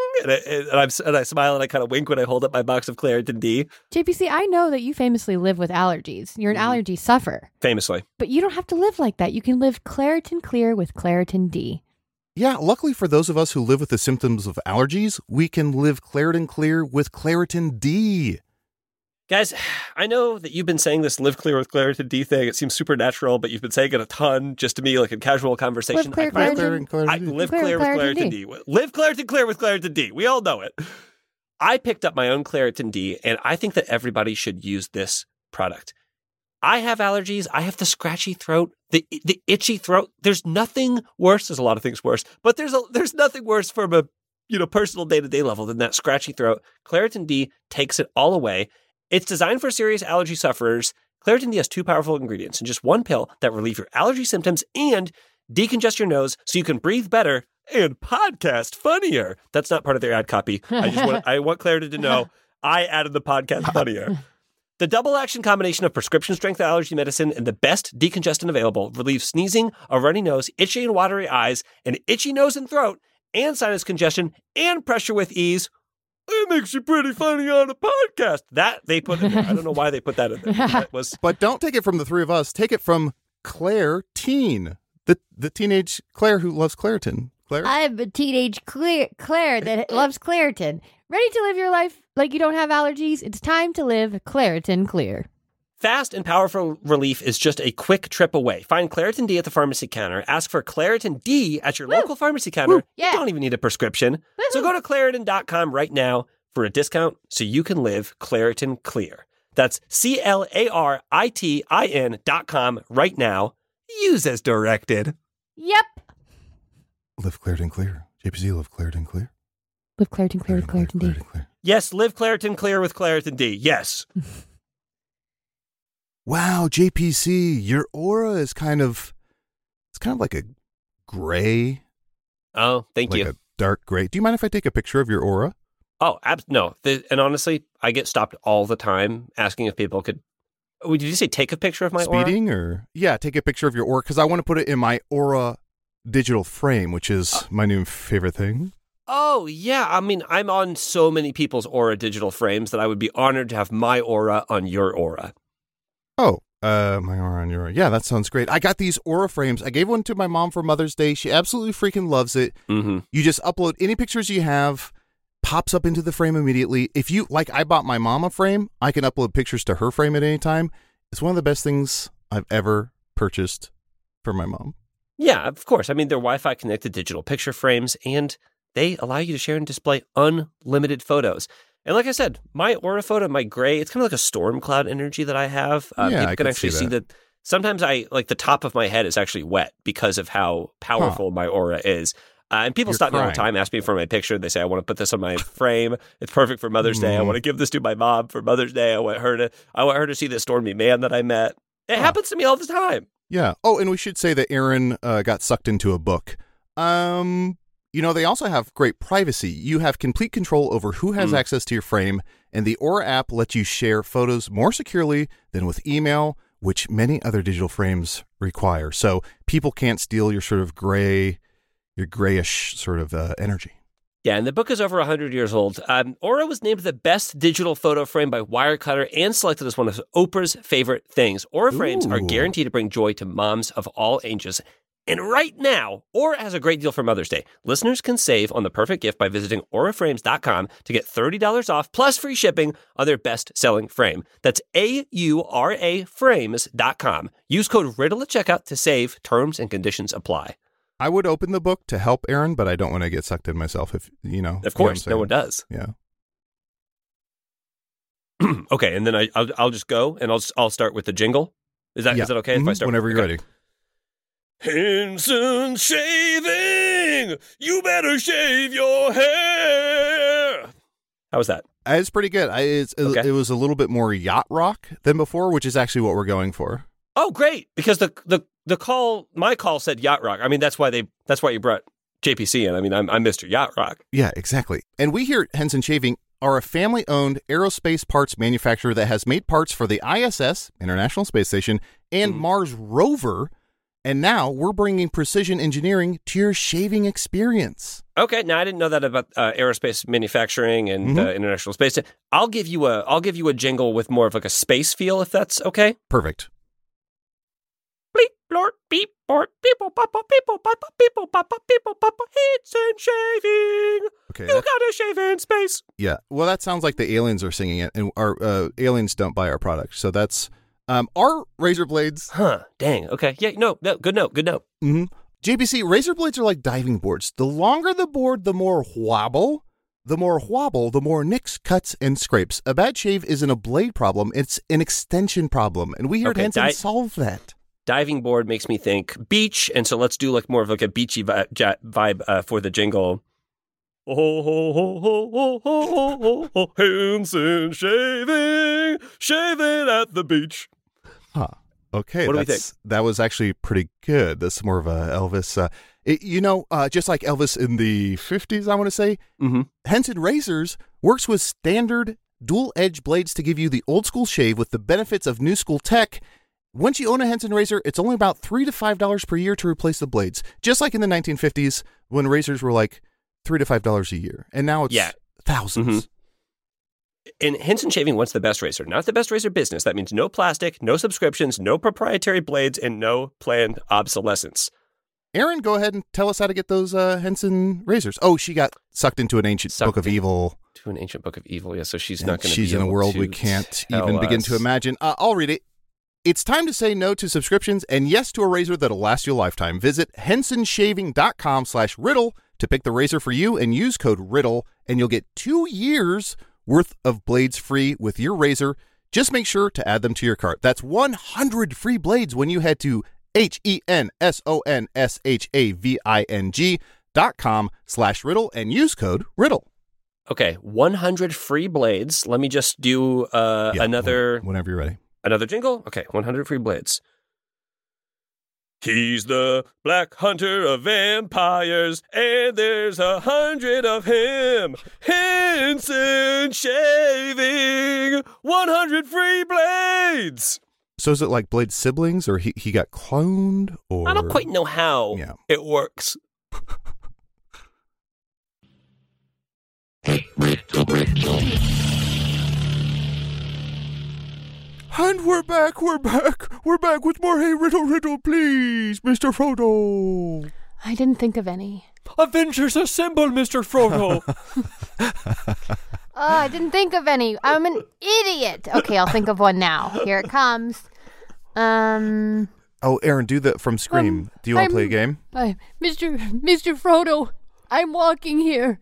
and I smile and I kind of wink when I hold up my box of Claritin D. JPC, I know that you famously live with allergies. You're an allergy sufferer. Famously. But you don't have to live like that. You can live Claritin Clear with Claritin D. Yeah, luckily for those of us who live with the symptoms of allergies, we can live Claritin Clear with Claritin D. Guys, I know that you've been saying this live clear with Claritin D thing. It seems supernatural, but you've been saying it a ton just to me, like in casual conversation. Live clear, Claritin. Live clear with Claritin D. Live Claritin Clear with Claritin D. We all know it. I picked up my own Claritin D, and I think that everybody should use this product. I have allergies. I have the scratchy throat, the itchy throat. There's nothing worse. There's a lot of things worse, but there's nothing worse from a personal day-to-day level than that scratchy throat. Claritin D takes it all away. It's designed for serious allergy sufferers. Claritin D has 2 powerful ingredients in just 1 pill that relieve your allergy symptoms and decongest your nose so you can breathe better and podcast funnier. That's not part of their ad copy. I want Claritin to know I added the podcast funnier. The double-action combination of prescription-strength allergy medicine and the best decongestant available relieves sneezing, a runny nose, itchy and watery eyes, an itchy nose and throat, and sinus congestion, and pressure with ease. It makes you pretty funny on a podcast. That they put in there. I don't know why they put that in there. That was... But don't take it from the 3 of us. Take it from Claire Teen, the teenage Claire who loves Claritin. Claire? I'm a teenage Claire that loves Claritin. Ready to live your life like you don't have allergies? It's time to live Claritin Clear. Fast and powerful relief is just a quick trip away. Find Claritin D at the pharmacy counter. Ask for Claritin D at your local pharmacy counter. Yeah. You don't even need a prescription. So go to Claritin.com right now for a discount so you can live Claritin Clear. That's Claritin.com right now. Use as directed. Yep. Live Claritin Clear. JPC, live Claritin Clear. Live Claritin Clear with Claritin D. Clear. Yes, live Claritin Clear with Claritin D. Yes. Wow, JPC, your aura is kind of like a gray. Oh, thank you. A dark gray. Do you mind if I take a picture of your aura? Oh, no. And honestly, I get stopped all the time asking if people could. Oh, did you say take a picture of my aura? Speeding or? Yeah, take a picture of your aura because I want to put it in my aura digital frame, which is my new favorite thing. Oh, yeah. I mean, I'm on so many people's aura digital frames that I would be honored to have my aura on your aura. Oh, my aura on your aura. Yeah, that sounds great. I got these aura frames. I gave one to my mom for Mother's Day. She absolutely freaking loves it. Mm-hmm. You just upload any pictures you have, pops up into the frame immediately. If you, like I bought my mom a frame, I can upload pictures to her frame at any time. It's one of the best things I've ever purchased for my mom. Yeah, of course. I mean, they're Wi-Fi connected digital picture frames, and they allow you to share and display unlimited photos. And like I said, my aura photo, my gray, it's kind of like a storm cloud energy that I have. People can actually see that. Sometimes the top of my head is actually wet because of how powerful my aura is. And people stop me all the time, ask me for my picture. They say, I want to put this on my frame. It's perfect for Mother's Day. I want to give this to my mom for Mother's Day. I want her to see this stormy man that I met. It happens to me all the time. Yeah. Oh, and we should say that Aaron got sucked into a book. They also have great privacy. You have complete control over who has access to your frame, and the Aura app lets you share photos more securely than with email, which many other digital frames require. So people can't steal your sort of grayish sort of energy. Yeah, and the book is over 100 years old. Aura was named the best digital photo frame by Wirecutter and selected as one of Oprah's favorite things. Aura frames are guaranteed to bring joy to moms of all ages. And right now, Aura has a great deal for Mother's Day. Listeners can save on the perfect gift by visiting auraframes.com to get $30 off plus free shipping on their best-selling frame. That's AURA frames.com. Use code RIDDLE at checkout to save. Terms and conditions apply. I would open the book to help Aaron, but I don't want to get sucked in myself. If you know, Of course, no one does. Yeah. Okay, and then I'll just go and I'll start with the jingle. Is that okay if I start? Whenever you're ready. Henson Shaving, you better shave your hair. How was that? It's pretty good. It was a little bit more yacht rock than before, which is actually what we're going for. Oh, great! Because my call said yacht rock. I mean, that's why you brought JPC in. I mean, I'm Mr. Yacht Rock. Yeah, exactly. And we here at Henson Shaving are a family-owned aerospace parts manufacturer that has made parts for the ISS, International Space Station, and Mars rover. And now we're bringing precision engineering to your shaving experience. Okay, now I didn't know that about aerospace manufacturing and International Space. I'll give you a jingle with more of like a space feel, if that's okay. Perfect. Bleep, blort, beep, bort, people, papa, people, papa, people, papa, people, papa, hits and shaving. Okay, you gotta shave in space. Yeah, well, that sounds like the aliens are singing it, and our aliens don't buy our product. So that's our razor blades. Huh, dang, okay. Yeah, no, good note. Mm-hmm. JPC, razor blades are like diving boards. The longer the board, the more wobble. The more nicks, cuts, and scrapes. A bad shave isn't a blade problem. It's an extension problem. And we here at Henson solve that. Diving board makes me think beach, and so let's do like more of like a beachy vibe for the jingle. Oh, ho, ho, ho, ho, ho, ho, ho, Henson shaving at the beach. Huh. Okay. What do we think? That was actually pretty good. That's more of a Elvis. Just like Elvis in the 50s, I want to say, Henson Razors works with standard dual-edge blades to give you the old-school shave with the benefits of new-school tech. Once you own a Henson razor, it's only about $3 to $5 per year to replace the blades. Just like in the 1950s when razors were like $3 to $5 a year. And now it's thousands. And Henson Shaving wants the best razor, not the best razor business. That means no plastic, no subscriptions, no proprietary blades, and no planned obsolescence. Aaron, go ahead and tell us how to get those Henson razors. Oh, she got sucked into an ancient book of evil. To an ancient book of evil, yeah. So she's not going to be She's in a world we can't even begin to imagine. I'll read it. It's time to say no to subscriptions and yes to a razor that'll last you a lifetime. Visit hensonshaving.com/riddle to pick the razor for you and use code RIDDLE, and you'll get 2 years worth of blades free with your razor. Just make sure to add them to your cart. That's 100 free blades when you head to hensonshaving.com/riddle and use code RIDDLE. Okay, 100 free blades. Let me just do another... Whenever you're ready. Another jingle? Okay, 100 free blades. He's the black hunter of vampires, and there's 100 of him. Henson Shaving, 100 free blades. So is it like Blade siblings, or he got cloned? Or I don't quite know how it works. And we're back with more Hey Riddle, please, Mr. Frodo. I didn't think of any. Avengers assemble, Mr. Frodo. I didn't think of any. I'm an idiot. Okay, I'll think of one now. Here it comes. Oh, Aaron, do that from Scream. Do you want to play a game? Mr. Frodo, I'm walking here.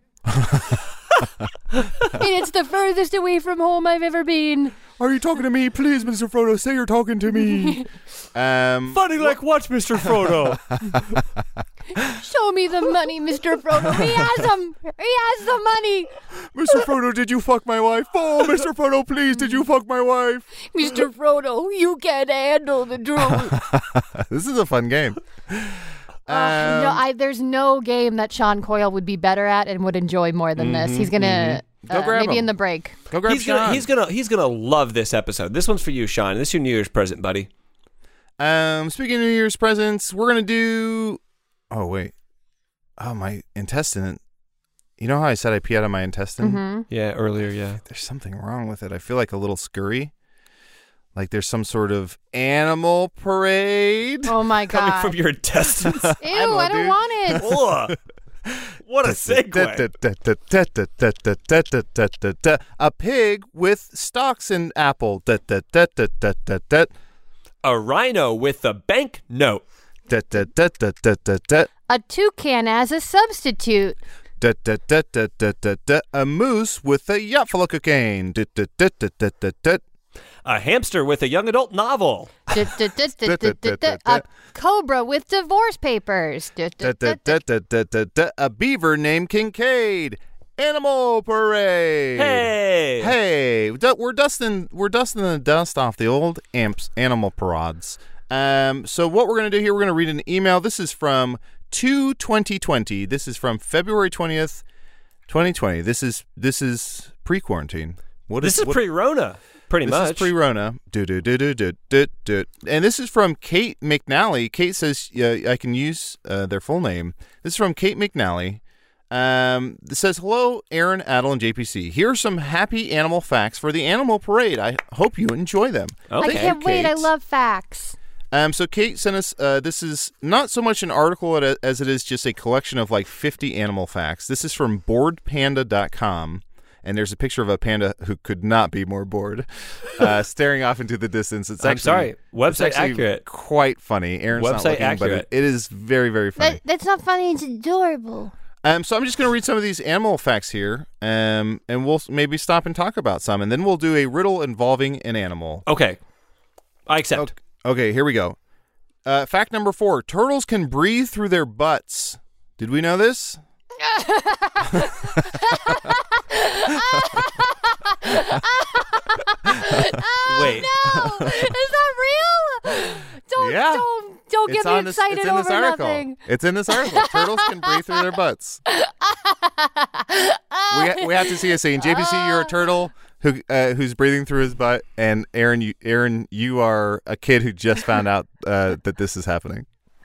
It's the furthest away from home I've ever been. Are you talking to me? Please, Mr. Frodo, say you're talking to me. Funny like what, Mr. Frodo? Show me the money, Mr. Frodo. He has them. He has the money. Mr. Frodo, did you fuck my wife? Oh, Mr. Frodo, please, did you fuck my wife? Mr. Frodo, you can't handle the truth. This is a fun game. There's no game that Sean Coyle would be better at and would enjoy more than this. He's gonna maybe in the break. Go grab Sean. He's gonna love this episode. This one's for you, Sean. This is your New Year's present, buddy. Speaking of New Year's presents, we're gonna do. Oh wait, my intestine. You know how I said I pee out of my intestine? Mm-hmm. Yeah, earlier, yeah. There's something wrong with it. I feel like a little scurry. Like there's some sort of animal parade. Oh my Coming god. from your intestines. Ew, I don't dude. want it. Ugh. What a segue. A pig with stalks and apple. A rhino with a bank note. A toucan as a substitute. A moose with a yacht full of cocaine. A hamster with a young adult novel. A cobra with divorce papers. A beaver named Kincaid. Animal parade. Hey. Hey, we're dusting the dust off the old animal parades. So what we're going to do here, we're going to read an email. This is from 2020. This is from February 20th, 2020. This is pre-quarantine. This is pre-Rona, pretty much. This is pre-Rona. And this is from Kate McNally. Kate says I can use their full name. This is from Kate McNally. It says, hello, Aaron, Adel, and JPC. Here are some happy animal facts for the animal parade. I hope you enjoy them. Okay. I can't wait. I Kate. love facts. So Kate sent us, this is not so much an article as it is just a collection of like 50 animal facts. This is from boredpanda.com, and there's a picture of a panda who could not be more bored, staring off into the distance. I'm sorry. Website accurate. Quite funny. Aaron's not Website looking, accurate. but it is very, very funny. That's not funny. It's adorable. So I'm just going to read some of these animal facts here, and we'll maybe stop and talk about some, and then we'll do a riddle involving an animal. Okay. I accept. Okay, here we go. Fact number 4. Turtles can breathe through their butts. Did we know this? Wait. No, is that real? Yeah. Don't get me excited it's in this over article. nothing. It's in this article. Turtles can breathe through their butts. We have to see a scene. JPC, you're a turtle who's breathing through his butt, and Aaron, you are a kid who just found out that this is happening.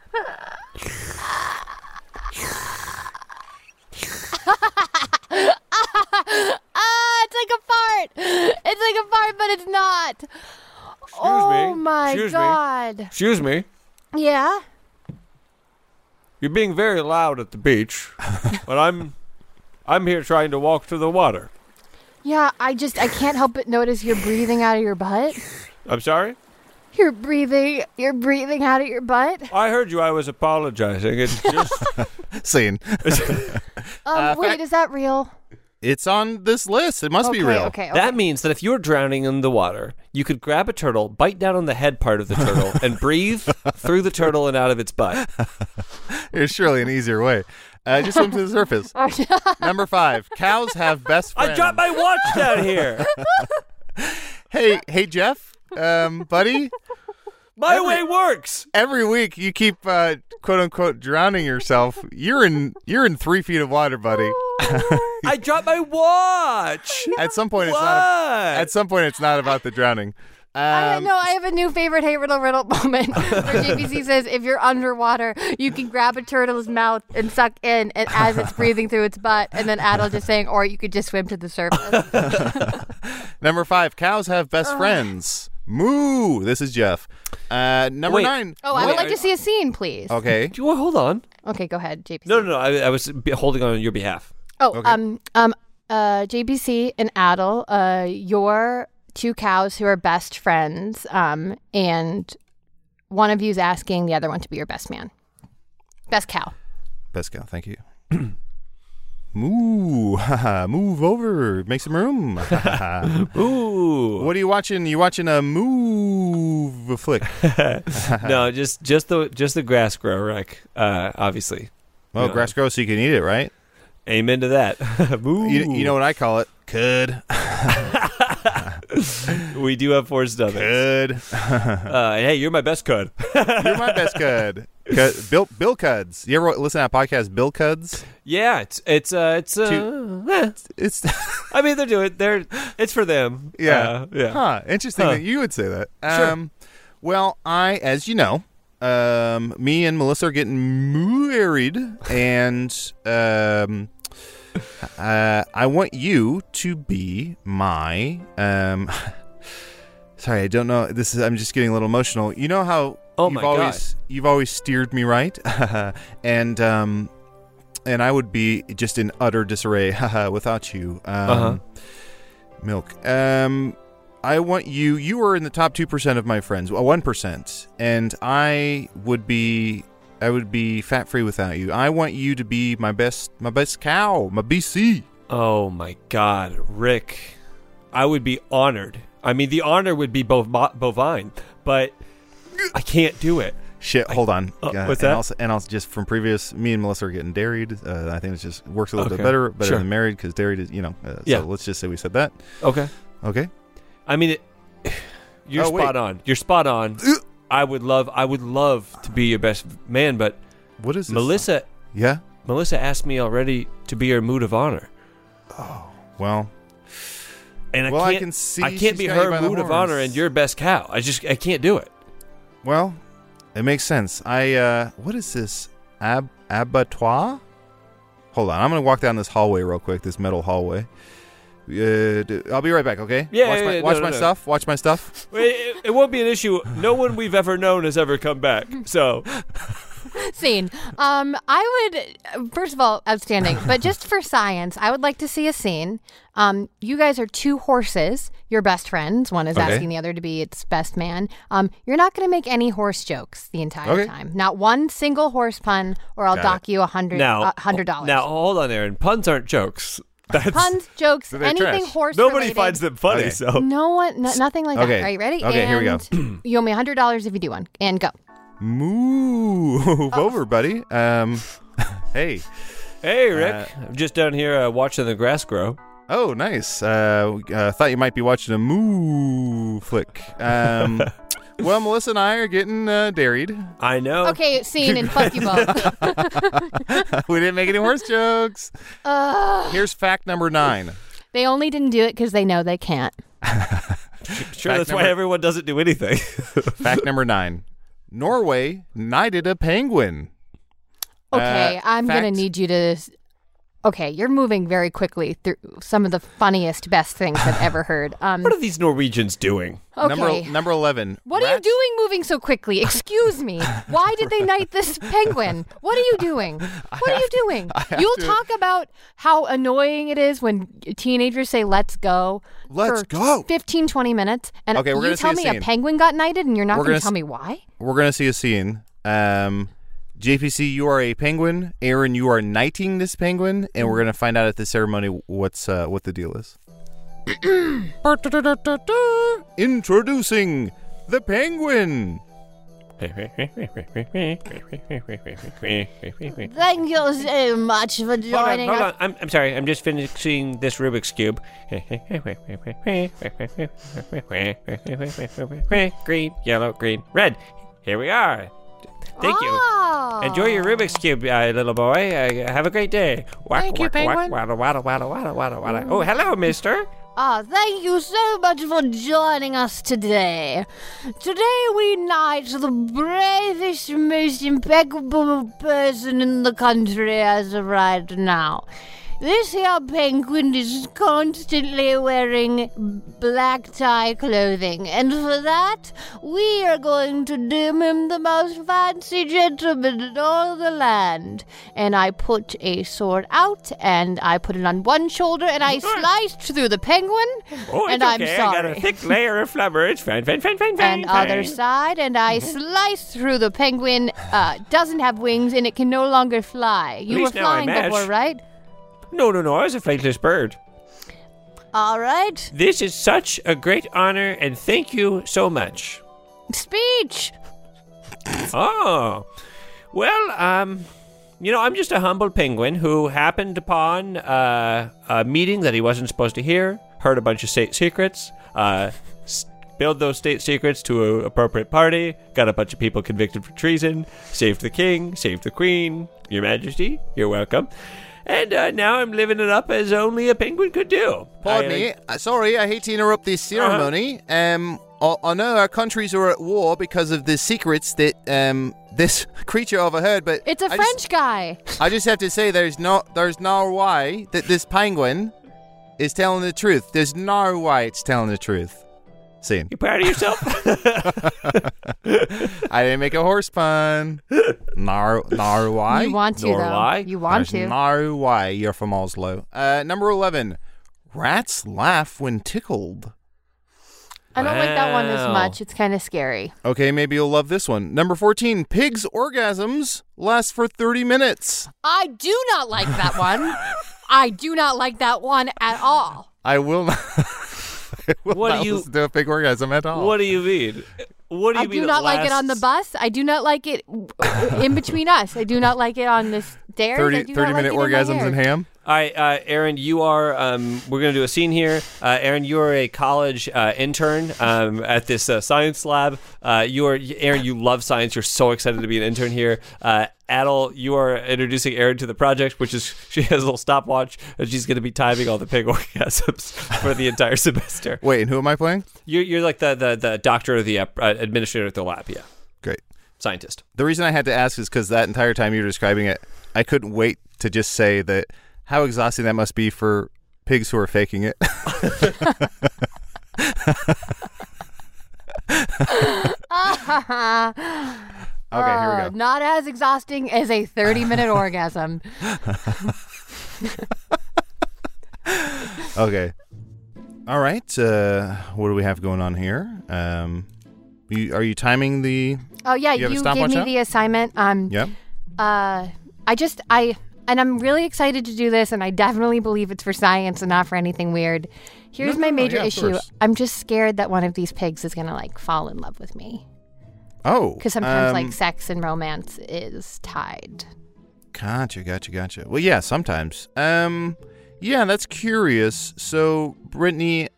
It's like a fart. It's like a fart, but it's not. Oh my god. Excuse me. Yeah. You're being very loud at the beach, but I'm here trying to walk through the water. Yeah, I can't help but notice you're breathing out of your butt. I'm sorry? You're breathing out of your butt. I heard you. I was apologizing. It's just Scene. Wait, is that real? It's on this list. It must be real. Okay. That means that if you were drowning in the water, you could grab a turtle, bite down on the head part of the turtle, and breathe through the turtle and out of its butt. There's surely an easier way. Just swim to the surface. Number 5. Cows have best friends. I dropped my watch down here. Hey, Jeff, buddy. My way works. Every week you keep quote unquote drowning yourself. You're in 3 feet of water, buddy. I dropped my watch. At some point, What? it's not about the drowning. I have a new favorite Hey Riddle moment where JPC says if you're underwater, you can grab a turtle's mouth and suck in and as it's breathing through its butt, and then Adel just saying, or you could just swim to the surface. Number 5, cows have best friends. Moo. This is Jeff. Number Wait. I 9. would like to see a scene, please. Okay. Do you want hold on? Okay, go ahead, JPC. No. I was holding on your behalf. Oh, Okay. JPC and Adel, you're 2 cows who are best friends, and one of you is asking the other one to be your best man. Best cow. Best cow. Thank you. Moo. Move over. Make some room. Ooh. What are you watching? You watching a move flick? No, just the grass grow wreck. Obviously. Well, No. grass grows so you can eat it, right? Amen to that. Moo. You know what I call it? Cud. We do have 4 stomachs. Cud. Hey, you're my best cud. You're my best cud. Bill Cuds. You ever listen to that podcast, Bill Cuds? Yeah, it's It's I mean, it's for them. yeah. Yeah. Huh. Interesting Huh. that you would say that. Sure. Well, as you know, me and Melissa are getting married, and I want you to be my. Sorry, I don't know. I'm just getting a little emotional. You know how you've always steered me right, and I would be just in utter disarray without you. Milk. I want you. You are in the top 2% of my friends, 1%, and I would be fat free without you. I want you to be my best cow, my BC. Oh my God, Rick! I would be honored. I mean, the honor would be bovine, but I can't do it. Shit, hold on. What's that? And also just from previous, me and Melissa are getting dairied. I think it just works a little bit better sure. than married because dairied is, yeah. So let's just say we said that. Okay. I mean, you're spot on. You're spot on. I would love to be your best man, but what is this Melissa? song? Yeah. Melissa asked me already to be her mood of honor. Oh well. And I can't be her mood of honor and your best cow. I can't do it. Well, it makes sense. What is this? Abattoir? Hold on, I'm gonna walk down this hallway real quick. This metal hallway. I'll be right back. Okay. Yeah. Watch my stuff. Watch my stuff. It won't be an issue. No one we've ever known has ever come back. So. Scene. I would, first of all, outstanding. But just for science, I would like to see a scene. You guys are two horses. You're best friends. One is asking the other to be its best man. You're not going to make any horse jokes the entire time. Not one single horse pun, or I'll dock you $100. Now, hold on, Aaron. Puns aren't jokes. Puns, jokes, anything trash. horse Nobody related. finds them funny. Okay. So No one, nothing like that. Are you ready? Okay, here we go. You owe me $100 if you do one. And go. Move over, buddy. Hey, Rick. I'm just down here watching the grass grow. Oh, nice. Thought you might be watching a moo flick. Well, Melissa and I are getting dairied. I know. Okay, scene and fuck you both. We didn't make any horse jokes. Here's fact number 9. They only didn't do it because they know they can't. Sure, that's why everyone doesn't do anything. Fact number 9. Norway knighted a penguin. Okay, I'm going to need you to... Okay, you're moving very quickly through some of the funniest, best things I've ever heard. What are these Norwegians doing? Okay. Number 11. What are you doing moving so quickly? Excuse me. Why did they knight this penguin? What are you doing? What are you doing? You'll talk about how annoying it is when teenagers say, let's go. Let's for go. 15, 20 minutes. And Okay, we're you gonna tell see me a a scene. penguin got knighted and you're not We're going gonna to tell s- me why? We're going to see a scene. JPC, you are a penguin. Aaron, you are knighting this penguin, and we're going to find out at the ceremony what the deal is. Introducing the penguin. Thank you so much for joining Hold us. on. I'm sorry. I'm just finishing this Rubik's Cube. Green, yellow, green, red. Here we are. Thank you. Oh. Enjoy your Rubik's Cube, little boy. Have a great day. Thank you, penguin. Waddle, waddle, waddle, waddle, waddle, waddle. Oh, hello, mister. Thank you so much for joining us today. Today we knight the bravest, most impeccable person in the country as of right now. This here penguin is constantly wearing black tie clothing, and for that, we are going to deem him the most fancy gentleman in all the land. And I put a sword out, and I put it on one shoulder, and I sliced through the penguin, Oh, it's and I'm okay. sorry. I got a thick layer of flubber. It's fine. And other side, and I sliced through the penguin. Doesn't have wings, and it can no longer fly. You were least now I flying match. before, right? No. I was a flightless bird. All right. This is such a great honor, and thank you so much. Speech. Oh, well, I'm just a humble penguin who happened upon a meeting that he wasn't supposed to hear, heard a bunch of state secrets, spilled those state secrets to an appropriate party, got a bunch of people convicted for treason, saved the king, saved the queen, your majesty, you're welcome. And now I'm living it up as only a penguin could do. Pardon me. Sorry, I hate to interrupt this ceremony. know our countries are at war because of the secrets that this creature overheard, but It's a French guy. I just have to say there's no way that this penguin is telling the truth. There's no way it's telling the truth. Scene. You proud of yourself? I didn't make a horse pun. No way. You want to, Nor though. lie. You want There's to. no way you're from Oslo. Number 11. Rats laugh when tickled. I don't like that one as Wow. much. It's kind of scary. Okay, maybe you'll love this one. Number 14. Pigs' orgasms last for 30 minutes. I do not like that one. I do not like that one at all. I will not. I will What not do you- listen to a pig orgasm at all. What do you mean? What do you I mean? do not like it on the bus. I do not like it in between us. I do not like it on the stairs. 30 minute orgasms in ham? All right, Aaron, you are. We're going to do a scene here. Aaron, you are a college intern at this science lab. Aaron. You love science. You're so excited to be an intern here. Adel, you are introducing Aaron to the project, which is she has a little stopwatch, and she's going to be timing all the pig orgasms for the entire semester. Wait, and who am I playing? You're like the doctor or the administrator at the lab. Yeah, Great. scientist. The reason I had to ask is because that entire time you were describing it, I couldn't wait to just say that how exhausting that must be for pigs who are faking it. Okay, here we go. Not as exhausting as a 30-minute orgasm. Okay. All right. What do we have going on here? Are you timing the? Oh yeah, You have a you stopwatch gave me out? the assignment. Yep. And I'm really excited to do this, and I definitely believe it's for science and not for anything weird. Here's my major yeah, of issue. course. I'm just scared that one of these pigs is gonna like fall in love with me, Oh. because sometimes like sex and romance is tied. Gotcha. Well, yeah, sometimes. Yeah, that's curious. So, Brittany,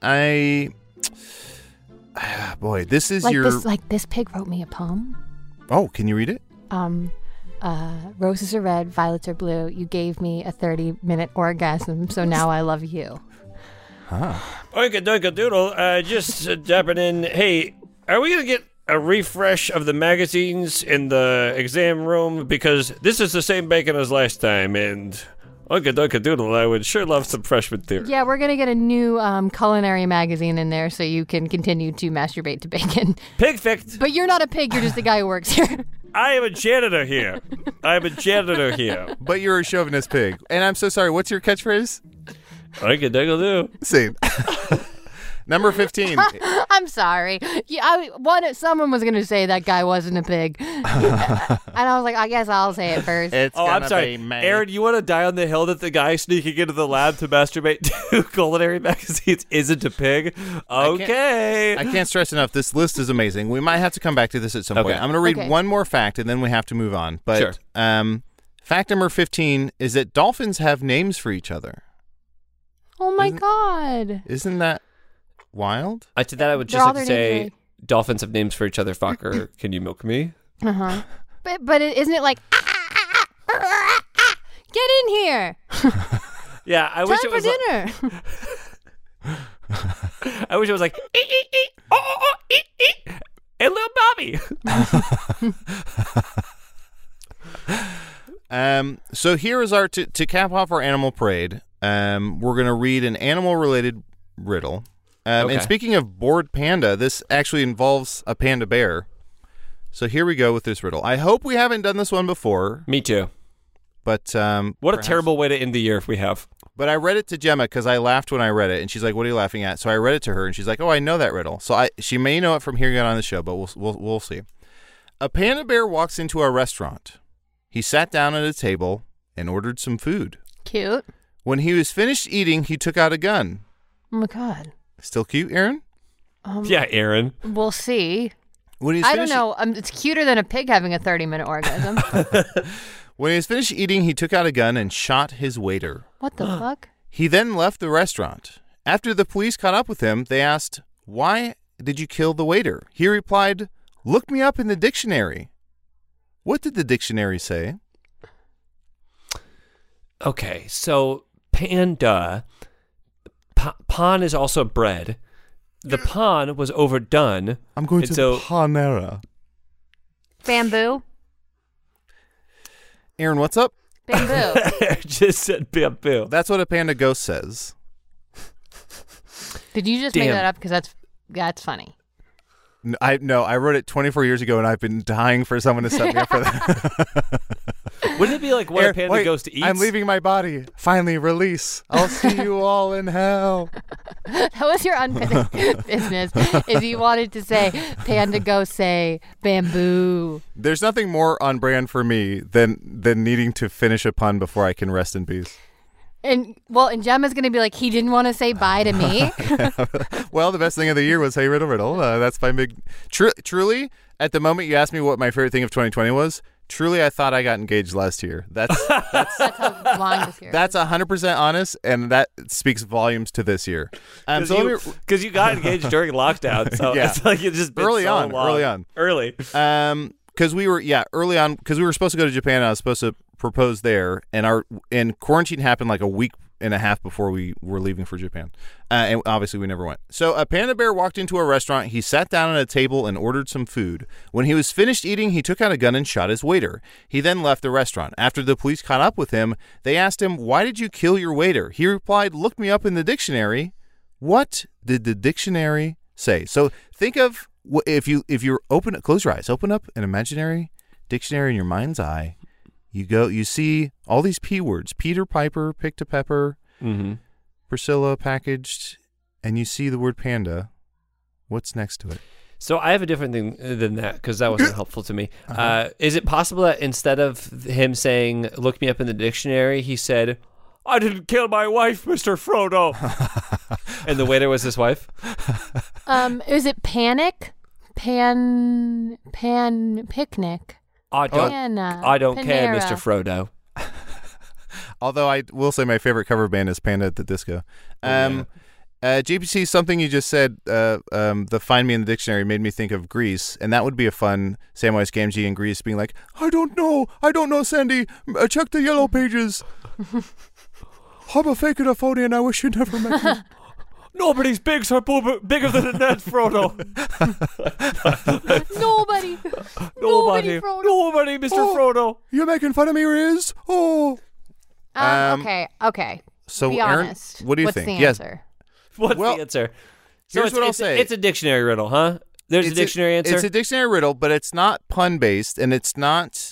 boy, this is your. This pig wrote me a poem. Oh, can you read it? Roses are red, violets are blue. You gave me a 30-minute orgasm, so now I love you. Oinka doinka doodle, just jumping in. Hey, are we going to get a refresh of the magazines in the exam room? Because this is the same bacon as last time, and oinka doinka doodle, I would sure love some freshman theory. Yeah, we're gonna get a new culinary magazine in there, so you can continue to masturbate to bacon. Pig fict. But you're not a pig; you're just a guy who works here. I am a janitor here. But you're a chauvinist pig. And I'm so sorry. What's your catchphrase? Oinka doinka doo. Same. Number 15. I'm sorry. Yeah, someone was gonna say that guy wasn't a pig, and I was like, I guess I'll say it first. It's I'm gonna sorry. be me. Aaron, you want to die on the hill that the guy sneaking into the lab to masturbate to culinary magazines isn't a pig? Okay. I can't stress enough. This list is amazing. We might have to come back to this at some Okay. point. I'm going to read Okay. one more fact, and then we have to move on. But Sure. fact number 15 is that dolphins have names for each other. Oh my god! Isn't that wild? To that, I would They're just all like to their names say, dolphins have names for each other. Fucker, can you milk me? But isn't it like get in here? Yeah, I wish Time it was. for Like, dinner. I wish it was like, ee, ee, ee, oh, oh, oh, ee, ee, and little Bobby. So here is our to cap off our animal parade. We're going to read an animal-related riddle. Okay. And speaking of bored panda, this actually involves a panda bear. So here we go with this riddle. I hope we haven't done this one before, Me too. but What a terrible way to end the year if we have. But I read it to Gemma because I laughed when I read it, and she's like, "What are you laughing at?" So I read it to her, and she's like, "Oh, I know that riddle." So she may know it from hearing it on the show, but we'll see. A panda bear walks into a restaurant. He sat down at a table and ordered some food. Cute. When he was finished eating, he took out a gun. Oh my god. Still cute, Aaron? Yeah, Aaron. We'll see. When he was I don't finished- know. It's cuter than a pig having a 30-minute orgasm. When he was finished eating, he took out a gun and shot his waiter. What the fuck? He then left the restaurant. After the police caught up with him, they asked, "Why did you kill the waiter?" He replied, "Look me up in the dictionary." What did the dictionary say? Okay, so panda. Pan is also bread. the pan was overdone. I'm going And to so- the Panera. Bamboo. Aaron, what's up? Bamboo. Just said bamboo. That's what a panda ghost says. Did you just make Damn. that up? Because that's funny. No, I wrote it 24 years ago, and I've been dying for someone to set me up for that. Wouldn't it be like what a Aaron, panda wait, ghost eats? I'm leaving my body. Finally, release. I'll see you all in hell. That was your unfinished business. Is you wanted to say panda go say bamboo. There's nothing more on brand for me than needing to finish a pun before I can rest in peace. And Gemma's gonna be like, he didn't want to say bye to me. Well, the best thing of the year was Hey Riddle Riddle. That's my big. Truly, at the moment you asked me what my favorite thing of 2020 was, truly I thought I got engaged last year. That's That's how long this year. that's 100% honest, and that speaks volumes to this year. Because you got engaged during lockdown, so Yeah. it's like it's just been Early so on, long. early. Because we were early on, because we were supposed to go to Japan, and I was supposed to propose there, and quarantine happened like a week and a half before we were leaving for Japan, and obviously we never went. So a panda bear walked into a restaurant. He sat down at a table and ordered some food. When he was finished eating, he took out a gun and shot his waiter. He then left the restaurant. After the police caught up with him, they asked him, "Why did you kill your waiter?" He replied, "Look me up in the dictionary." What did the dictionary say? So think of if you're close your eyes, open up an imaginary dictionary in your mind's eye. You see all these P words: Peter, Piper, picked a pepper, Priscilla, packaged, and you see the word panda. What's next to it? So I have a different thing than that because that wasn't helpful to me. Is it possible that instead of him saying, "Look me up in the dictionary," he said, "I didn't kill my wife, Mr. Frodo," and the waiter was his wife? Is it panic? Pan picnic. I don't care, Panera. Mr. Frodo. Although I will say my favorite cover band is Panda at the Disco. JPC, something you just said, the Find Me in the Dictionary made me think of Grease, and that would be a fun Samwise Gamgee in Grease being like, I don't know, Sandy, check the yellow pages. I'm a fake and a phony, and I wish you never met me. Nobody's bigs are bigger than a net, Frodo. Nobody, Frodo. Nobody, Mr. Frodo. You're making fun of me, Riz? Oh. Okay. So, Be Aaron, honest. what do you What's think? The Yes. answer? What's Well, the answer? here's what I'll say. It's a dictionary riddle, huh? There's a dictionary answer? It's a dictionary riddle, but it's not pun-based, and it's not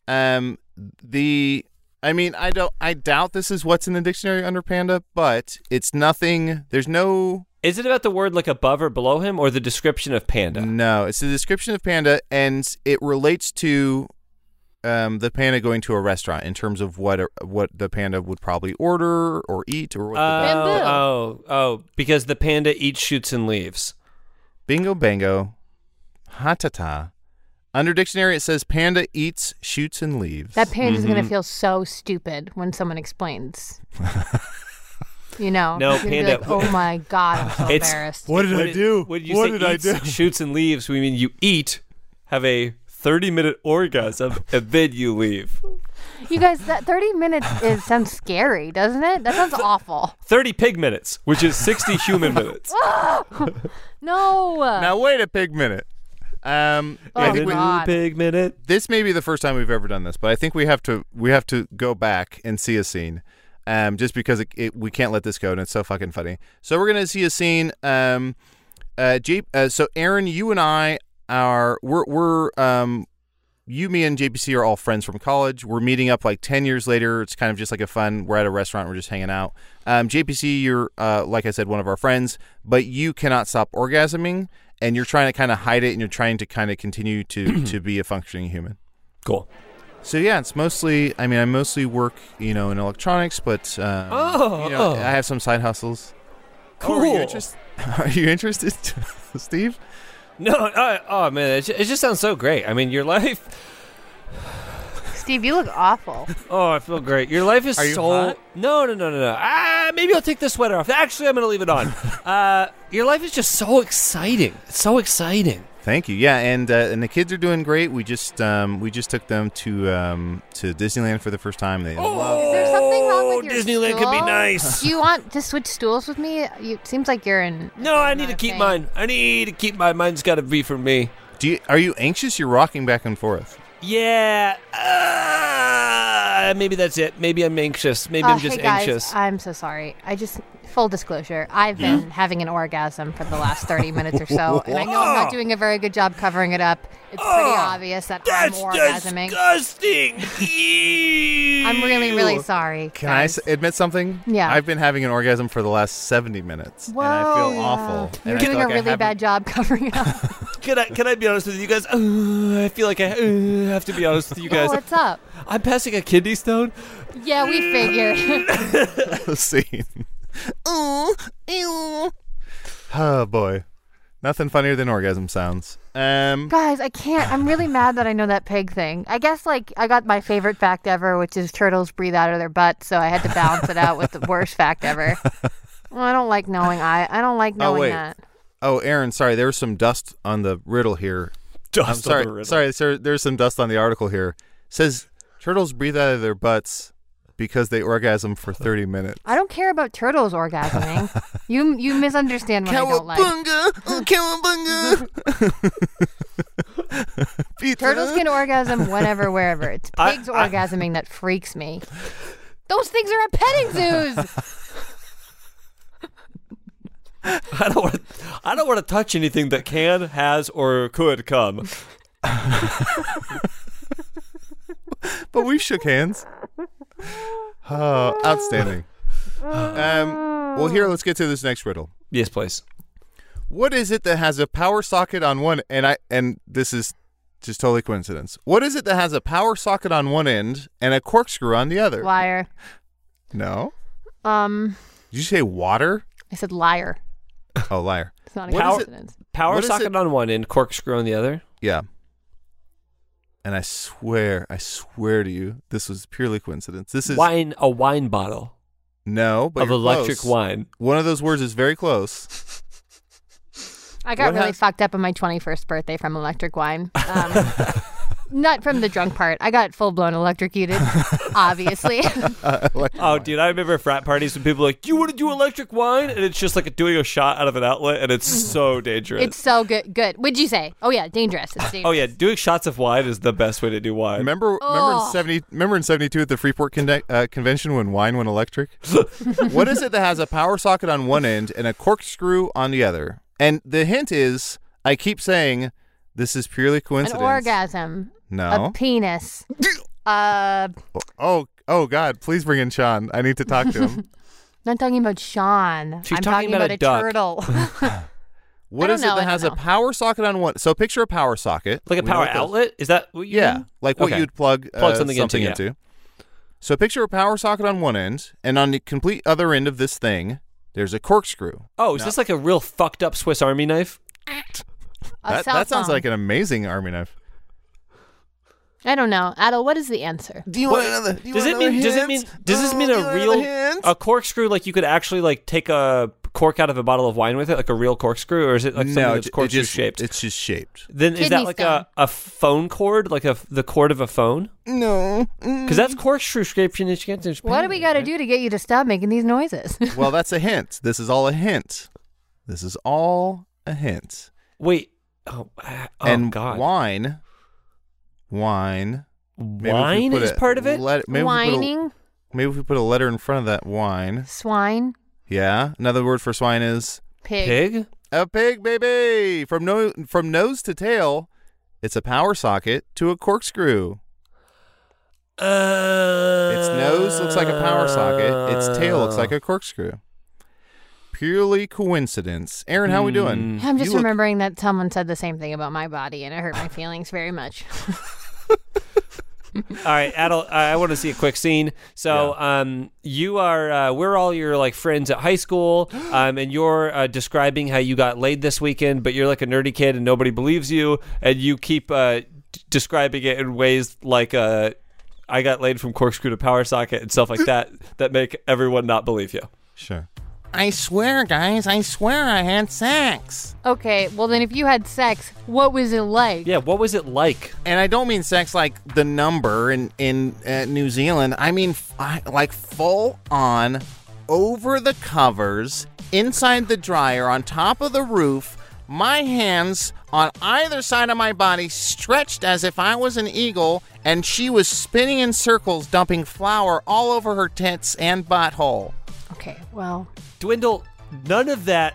I doubt this is what's in the dictionary under panda, but it's nothing. There's no. Is it about the word like above or below him or the description of panda? No, it's the description of panda, and it relates to the panda going to a restaurant in terms of what the panda would probably order or eat or what. Oh, because the panda eats, shoots, and leaves. Bingo, bango, ha-ta-ta. Under dictionary, it says panda eats, shoots, and leaves. That panda's gonna feel so stupid when someone explains. You know, No, You're gonna be panda- like, oh my god, I'm so It's- embarrassed. What did I do? When you What say did I eats, do? shoots, and leaves, we mean you eat, have a 30-minute orgasm, and then you leave. You guys, that 30 minutes sounds scary, doesn't it? That sounds awful. 30 pig minutes, which is 60 human minutes. No. Now wait a pig minute. I Oh, think God. Pig minute. this may be the first time we've ever done this, but I think we have to go back and see a scene, just because we can't let this go, and it's so fucking funny. So we're gonna see a scene. So Aaron, you and I you, me, and JPC are all friends from college. We're meeting up like 10 years later. It's kind of just like a fun. We're at a restaurant. We're just hanging out. JPC, you're like I said, one of our friends, but you cannot stop orgasming, and you're trying to kind of hide it, and you're trying to kind of continue to be a functioning human. Cool. So yeah, it's mostly. I mean, I mostly work, in electronics, but I have some side hustles. Cool. Oh, are you interested, Steve? No, oh man, it just sounds so great. I mean, your life. Steve, you look awful. Oh, I feel great. Your life is Are you so. hot? No. Maybe I'll take the sweater off. Actually, I'm gonna leave it on. Your life is just so exciting. It's so exciting. Thank you. Yeah, and the kids are doing great. We just took them to Disneyland for the first time. They love Is there something wrong with your Disneyland stool? could be nice. Do you want to switch stools with me? It seems like you're in. No, I need to not a keep thing. mine. I need to keep mine. Mine's got to be for me. Are you anxious? You're rocking back and forth. Yeah. Maybe that's it. Maybe I'm anxious. Maybe I'm just hey guys, anxious. I'm so sorry. Full disclosure, I've been having an orgasm for the last 30 minutes or so, and I know I'm not doing a very good job covering it up. It's pretty obvious that I'm That's orgasming. disgusting. I'm really, really sorry. Can I guys. admit something? Yeah. I've been having an orgasm for the last 70 minutes, and I feel Whoa. awful. You're And I doing feel a like I really haven't- bad job covering it up. Can I be honest with you guys? I feel like I have to be honest with you guys. Oh, what's up? I'm passing a kidney stone. Yeah, we figured. The scene. Oh boy, nothing funnier than orgasm sounds. Guys, I can't. I'm really mad that I know that pig thing. I guess, I got my favorite fact ever, which is turtles breathe out of their butts, so I had to balance it out with the worst fact ever. Well, I don't like knowing I don't like knowing wait. that. Oh, Aaron, sorry, there was some dust on the riddle here. Dust I'm sorry, on the riddle. sorry, sir. There's some dust on the article here. It says turtles breathe out of their butts because they orgasm for 30 minutes. I don't care about turtles orgasming. You misunderstand what I don't like. Pizza. Turtles can orgasm whenever, wherever. It's pigs I- orgasming that freaks me. Those things are at petting zoos. I don't want to touch anything that can, has, or could come. But we shook hands. Oh, outstanding. Well, here, let's get to this next riddle. Yes, please. What is it that has a power socket on one and this is just totally coincidence. What is it that has a power socket on one end and a corkscrew on the other? Liar. No. Did Did you say water? I said liar. Oh, liar. It's not a What is it? coincidence. Power What is socket it? on one end, corkscrew on the other. Yeah. And I swear to you, this was purely coincidence. This is A wine bottle no, but of you're electric close. wine. One of those words is very close. I got What really has- fucked up on my 21st birthday from electric wine. Not from the drunk part. I got full blown electrocuted, obviously. Oh, dude, I remember frat parties when people are like, "You want to do electric wine?" And it's just like doing a shot out of an outlet, and it's so dangerous. It's so good. Good. What'd you say? Oh yeah, dangerous. It's dangerous. Oh yeah, doing shots of wine is the best way to do wine. Remember in 72 at the Freeport convention when wine went electric? What is it that has a power socket on one end and a corkscrew on the other? And the hint is, I keep saying, this is purely An coincidence. orgasm. No. A penis. Oh God! Please bring in Sean. I need to talk to him. Not talking about Sean. She's I'm talking talking about about a a duck. turtle. What don't is it know, I that don't has a know. power socket on one? So picture a power socket, Like a We know power what those- outlet? Is that what you Yeah, mean? like what Okay. you'd plug Plug something into, into. So picture a power socket on one end, and on the complete other end of this thing, there's a corkscrew. Oh, is this like a real fucked up Swiss Army knife? A cell That sounds phone. like an amazing army knife. I don't know. Adel, what is the answer? Do you want another? Does this mean a real a corkscrew? Like you could actually like take a cork out of a bottle of wine with it, like a real corkscrew, or is it like something No, that's corkscrew just shaped? It's just shaped. Then is Kidney that like stone. a phone cord, like the cord of a phone? No. Because that's corkscrew shaped. And you can't just What do we got to do to get you to stop making these noises? Well, that's a hint. This is all a hint. This is all a hint. Wait. Oh and God. wine. Maybe if we Wine put is a part of it. maybe Whining, maybe if we put a letter in front of that wine. swine, Yeah. Another word for swine is pig. Pig. a pig, baby. From nose to tail, it's a power socket to a corkscrew. Its nose looks like a power socket. Its tail looks like a corkscrew. Purely coincidence. Aaron, how we doing? I'm just You look- remembering that someone said the same thing about my body, and it hurt my feelings very much. All right, Adel, I want to see a quick scene. So, you are, we're all your like friends at high school, and you're describing how you got laid this weekend, but you're like a nerdy kid and nobody believes you, and you keep describing it in ways like I got laid from corkscrew to power socket and stuff like that that make everyone not believe you. Sure. I swear, guys, I swear I had sex. Okay, well then if you had sex, what was it like? Yeah, what was it like? And I don't mean sex like the number in New Zealand. I mean like full on, over the covers, inside the dryer, on top of the roof, my hands on either side of my body stretched as if I was an eagle, and she was spinning in circles, dumping flour all over her tits and butthole. Okay, well, Dwindle, none of that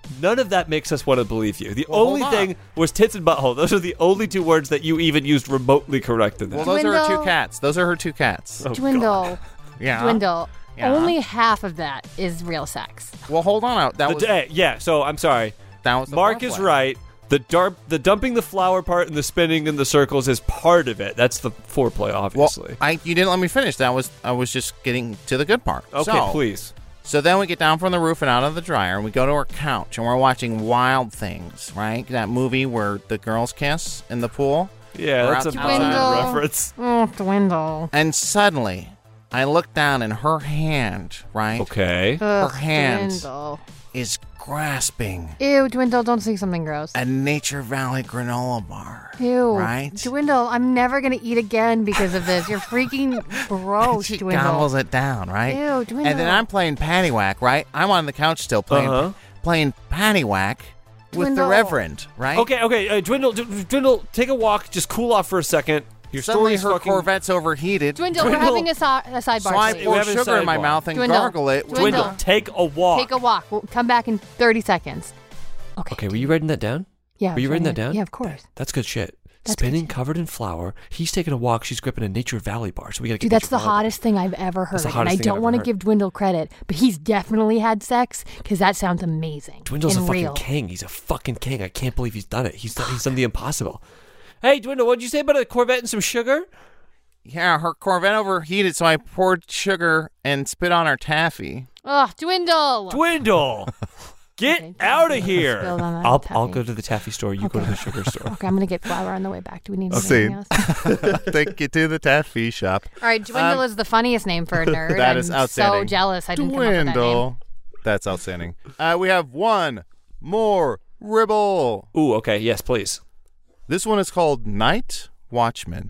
makes us want to believe you. The Well, only hold on. thing was tits and butthole. Those are the only two words that you even used remotely correct in that. Well, those are her Dwindle. two cats. Those are her two cats. Oh, Dwindle, Yeah. Dwindle. Yeah. Only half of that is real sex. Well, hold on. That was Yeah, so I'm sorry. that was the Mark is foreplay. right. The dumping the flour part and the spinning in the circles is part of it. That's the foreplay, Well, obviously. you didn't let me finish. I was just getting to the good part. Okay, please. So then we get down from the roof and out of the dryer, and we go to our couch, and we're watching Wild Things, right? That movie where the girls kiss in the pool. Yeah, We're that's a outside. bad Dwindle. reference. Oh, Dwindle. And suddenly, I look down, and her hand, right, Okay. Ugh, hand. Dwindle. is grasping Ew, Dwindle, don't say something gross. a Nature Valley granola bar. Ew. Right? Dwindle, I'm never going to eat again because of this. You're freaking gross, She Dwindle. gobbles it down, right? Ew, Dwindle. And then I'm playing paddywhack, right? I'm on the couch still playing paddywhack with the Dwindle. Reverend, right? Okay. Dwindle, take a walk. Just cool off for a second. Your Suddenly story's her fucking... Corvette's overheated. Dwindle, we're Dwindle. having a sidebar. So I please. pour having a sugar in my sidebar. mouth and Dwindle. gargle it. with- Dwindle. Dwindle, take a walk. Take a walk. We'll come back in 30 seconds. Okay, were you writing that down? Yeah. Were you writing that down? Yeah, of course. That's good shit. That's Spinning, good shit. covered in flour. He's taking a walk. She's gripping a Nature Valley bar. So we gotta get Dude, that's Nature the Valley bar. hottest thing I've ever heard. That's the And hottest I thing I've don't ever want to heard. give Dwindle credit, but he's definitely had sex because that sounds amazing. Dwindle's and a fucking real. king. He's a fucking king. I can't believe he's done it. He's done the impossible. Hey, Dwindle, what'd you say about a Corvette and some sugar? Yeah, her Corvette overheated, so I poured sugar and spit on her taffy. Ugh, Dwindle. Dwindle, get Okay, out of spilled here. on that I'll taffy. go to the taffy store. You go to the sugar store. Okay, I'm gonna get flour on the way back. Do we need See. anything else? Take you to the taffy shop. All right, Dwindle is the funniest name for a nerd. That is I'm outstanding. so jealous I didn't come up with that name. Dwindle. That's outstanding. We have one more ribble. Ooh, okay. Yes, please. This one is called Night Watchman.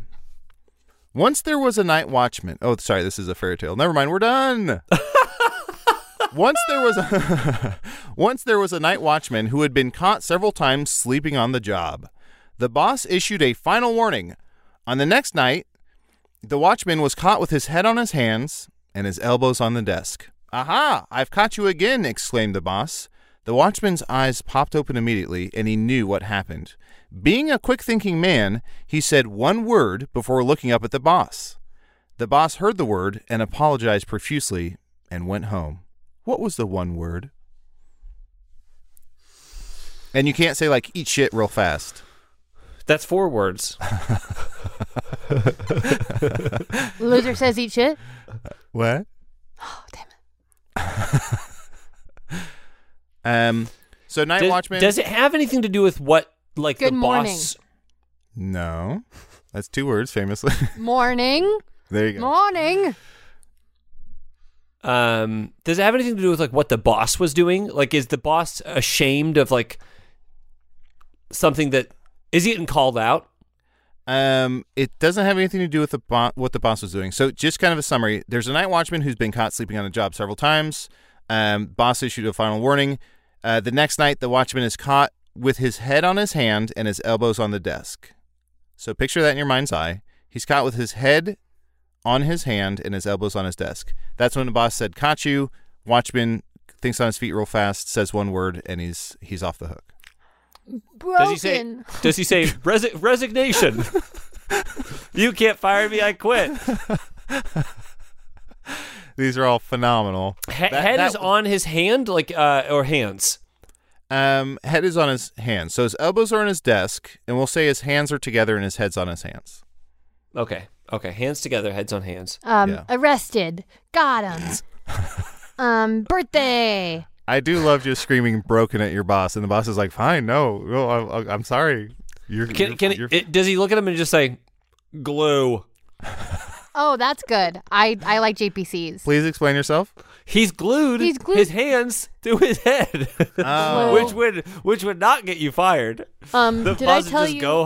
Once there was a night watchman. Oh, sorry, this is a fairy tale. Never mind, we're done. Once there was a night watchman who had been caught several times sleeping on the job. The boss issued a final warning. On the next night, the watchman was caught with his head on his hands and his elbows on the desk. Aha! I've caught you again, exclaimed the boss. The watchman's eyes popped open immediately, and he knew what happened. Being a quick-thinking man, he said one word before looking up at the boss. The boss heard the word and apologized profusely and went home. What was the one word? And you can't say, like, eat shit real fast. That's 4 words. Loser says eat shit. What? Oh, damn it. So Night Watchman... Does it have anything to do with what, like, Good the morning. boss... No. That's 2 words, famously. Morning. There you go. Morning. Does it have anything to do with, like, what the boss was doing? Like, is the boss ashamed of, like, something that... Is he getting called out? It doesn't have anything to do with what the boss was doing. So just kind of a summary. There's a night watchman who's been caught sleeping on a job several times. Boss issued a final warning. The next night, the watchman is caught with his head on his hand and his elbows on the desk. So picture that in your mind's eye. He's caught with his head on his hand and his elbows on his desk. That's when the boss said, "Caught you." Watchman thinks on his feet real fast, says one word, and he's off the hook. Broken. Does he say resignation? You can't fire me, I quit. These are all phenomenal. Head is on his hand, like or hands. Head is on his hands. So his elbows are on his desk, and we'll say his hands are together and his head's on his hands. Okay. Hands together, heads on hands. Yeah. Arrested. Got him. Birthday. I do love just screaming broken at your boss, and the boss is like, "Fine, no, I'm sorry." Does he look at him and just say glue? Oh, that's good. I like JPCs. Please explain yourself. He's glued, his hands to his head, which would not get you fired. The Did boss I would tell just you? go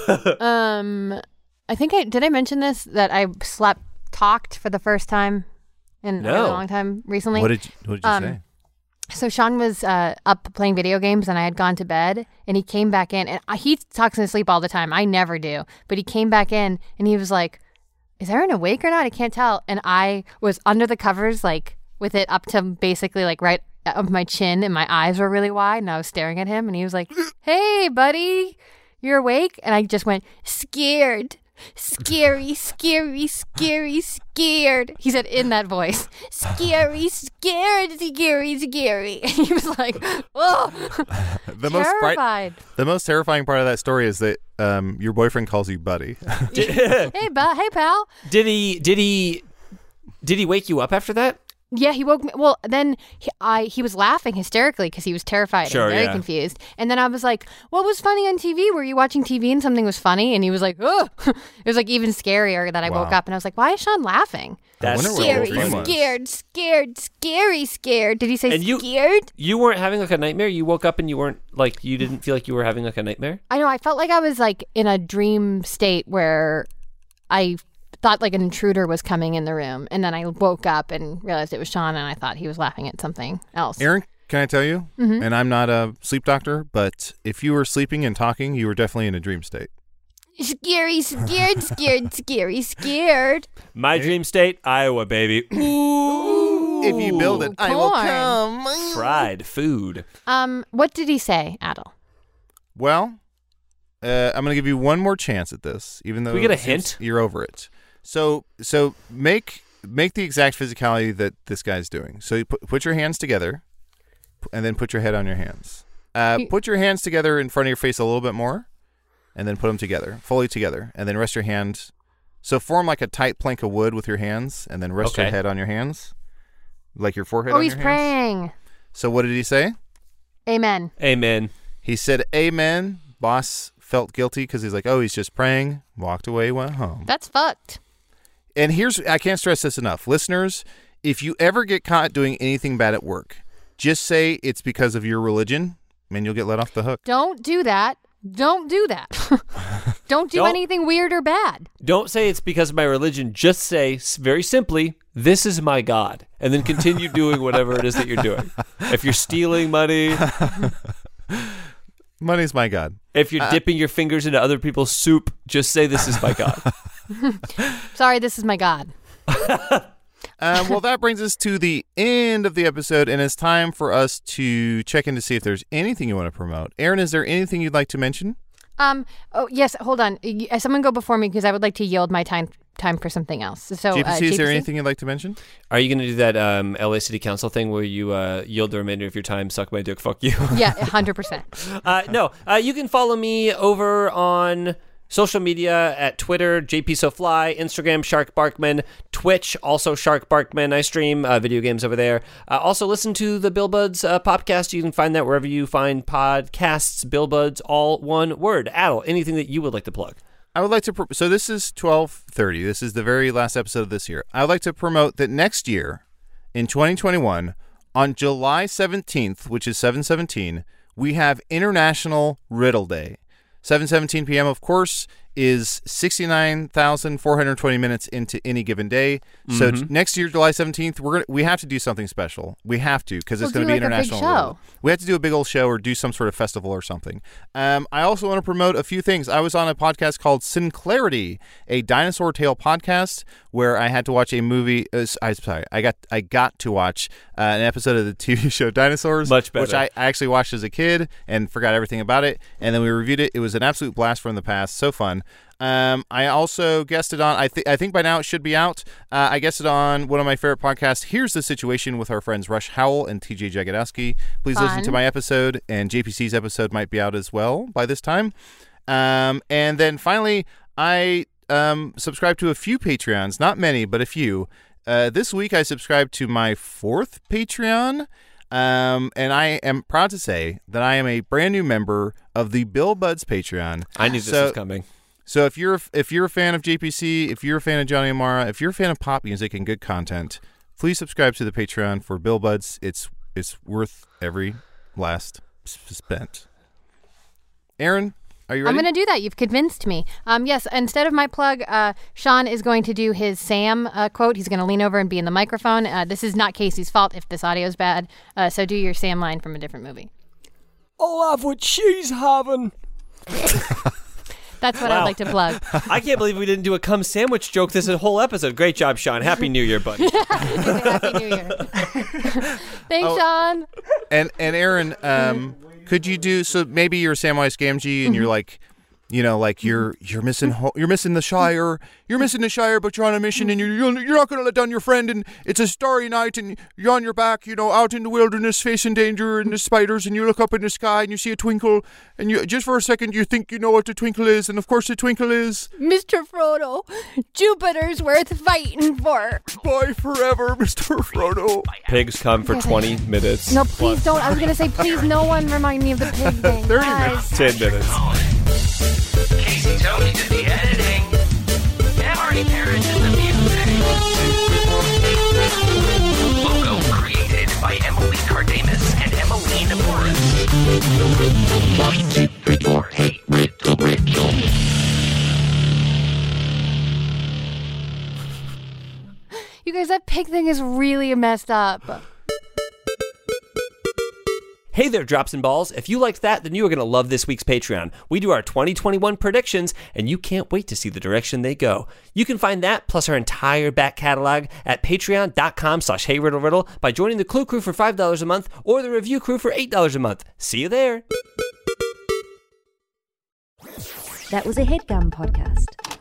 home. I think did I mention this that I talked for the first time in a really long time recently? What did you say? So Sean was up playing video games, and I had gone to bed, and he came back in, and he talks in his sleep all the time. I never do, but he came back in, and he was like, "Is Aaron awake or not? I can't tell." And I was under the covers, like with it up to basically like right of my chin, and my eyes were really wide, and I was staring at him, and he was like, "Hey, buddy, you're awake?" And I just went, "Scared. Scary, scary, scary, scared." He said in that voice, "Scary, scared, scary, scary." And he was like, "Oh, terrified." The most terrifying part of that story is that your boyfriend calls you buddy. Hey, pal. Did he wake you up after that? Yeah, he woke me. Well, then he was laughing hysterically because he was terrified Sure, and very yeah. confused. And then I was like, "What was funny on TV? Were you watching TV and something was funny?" And he was like, "Oh," it was like even scarier that I woke up and I was like, "Why is Sean laughing?" That's wonder what Scary, the whole thing was. scared, scary, scared. Did he say And you- scared? You weren't having like a nightmare? You woke up and you weren't like, you didn't feel like you were having like a nightmare? I know. I felt like I was like in a dream state where I thought like an intruder was coming in the room, and then I woke up and realized it was Sean, and I thought he was laughing at something else. Aaron, can I tell you? Mm-hmm. And I'm not a sleep doctor, but if you were sleeping and talking, you were definitely in a dream state. Scary, scared, scared, scary, scared. My dream state, Iowa, baby. Ooh. If you build it, I will corn. come. Fried food. What did he say, Adel? Well, I'm going to give you one more chance at this, even though we get a it seems hint? you're over it. So make the exact physicality that this guy's doing. So you put your hands together, and then put your head on your hands. Put your hands together in front of your face a little bit more, and then put them together, fully together, and then rest your hand. So form like a tight plank of wood with your hands, and then rest your Okay. head on your hands, like your forehead Oh, on he's your hands. praying. So what did he say? Amen. Amen. He said, "Amen." Boss felt guilty because he's like, "Oh, he's just praying." Walked away, went home. That's fucked. And I can't stress this enough. Listeners, if you ever get caught doing anything bad at work, just say it's because of your religion, and you'll get let off the hook. Don't do that. Don't do that. Don't do Don't- anything weird or bad. Don't say it's because of my religion. Just say, very simply, this is my God. And then continue doing whatever it is that you're doing. If you're stealing money, Money's my God. if you're dipping your fingers into other people's soup, just say, this is my God. Sorry, this is my God. Well, that brings us to the end of the episode, and it's time for us to check in to see if there's anything you want to promote. Aaron, is there anything you'd like to mention? Oh, yes, hold on. Someone go before me because I would like to yield my time for something else. So, JPC, is there JPC? anything you'd like to mention? Are you going to do that LA City Council thing where you yield the remainder of your time, suck my dick, fuck you? Yeah, 100%. No, you can follow me over on social media at Twitter, JPSoFly, Instagram, Shark Barkman, Twitch, also Shark Barkman. I stream video games over there. Also, listen to the Bill Buds podcast. You can find that wherever you find podcasts. Bill Buds, all one word. Adel, anything that you would like to plug? I would like to so this is 12:30. This is the very last episode of this year. I would like to promote that next year, in 2021, on July 17th, which is 7/17, we have International Riddle Day. 7:17 p.m., of course, is 69,420 minutes into any given day. So next year, July 17th, we have to do something special. We have to, because it's We'll going to be do like a big International show. Riddle. We have to do a big old show or do some sort of festival or something. I also want to promote a few things. I was on a podcast called Sinclarity, a dinosaur tale podcast where I had to watch a movie. I got to watch an episode of the TV show Dinosaurs, Much better. which I actually watched as a kid and forgot everything about it. And then we reviewed it. It was an absolute blast from the past. So fun. I also guested on, I think by now it should be out. I guested on one of my favorite podcasts, Here's the Situation, with our friends Rush Howell and TJ Jagodowski. Please listen to my episode, and JPC's episode might be out as well by this time. And then finally, I subscribe to a few Patreons, not many, but a few. This week I subscribed to my 4th Patreon. And I am proud to say that I am a brand new member of the Bill Buds Patreon. I knew this was coming. So if you're a fan of JPC, if you're a fan of Johnny Amara, if you're a fan of pop music and good content, please subscribe to the Patreon for Bill Buds. It's worth every last spent. Aaron, are you ready? I'm going to do that. You've convinced me. Yes, instead of my plug, Sean is going to do his Sam quote. He's going to lean over and be in the microphone. This is not Casey's fault if this audio is bad. So do your Sam line from a different movie. I'll have what she's having. That's what I'd like to plug. I can't believe we didn't do a cum sandwich joke this whole episode. Great job, Sean. Happy New Year, buddy. Happy New Year. Thanks, Sean. And Aaron, could you do, so maybe you're Samwise Gamgee and you're like, you know, like you're missing the Shire. You're missing the Shire, but you're on a mission and you're not going to let down your friend, and it's a starry night and you're on your back, you know, out in the wilderness facing danger and the spiders, and you look up in the sky and you see a twinkle, and you just for a second you think you know what the twinkle is, and of course the twinkle is Mr. Frodo, Jupiter's worth fighting for. bye forever, Mr. Frodo. Pigs come for 20 minutes. No, please don't. I was going to say, please no one remind me of the pig thing. 30 Guys. 10 minutes. Casey Tony did the editing. Emery Parrish did the music. Logo created by Emily Cardamus and Emmeline Morris. You guys, that pig thing is really messed up. Hey there, Drops and Balls. If you liked that, then you are going to love this week's Patreon. We do our 2021 predictions, and you can't wait to see the direction they go. You can find that, plus our entire back catalog, at patreon.com/HeyRiddleRiddle by joining the Clue Crew for $5 a month or the Review Crew for $8 a month. See you there. That was a HeadGum podcast.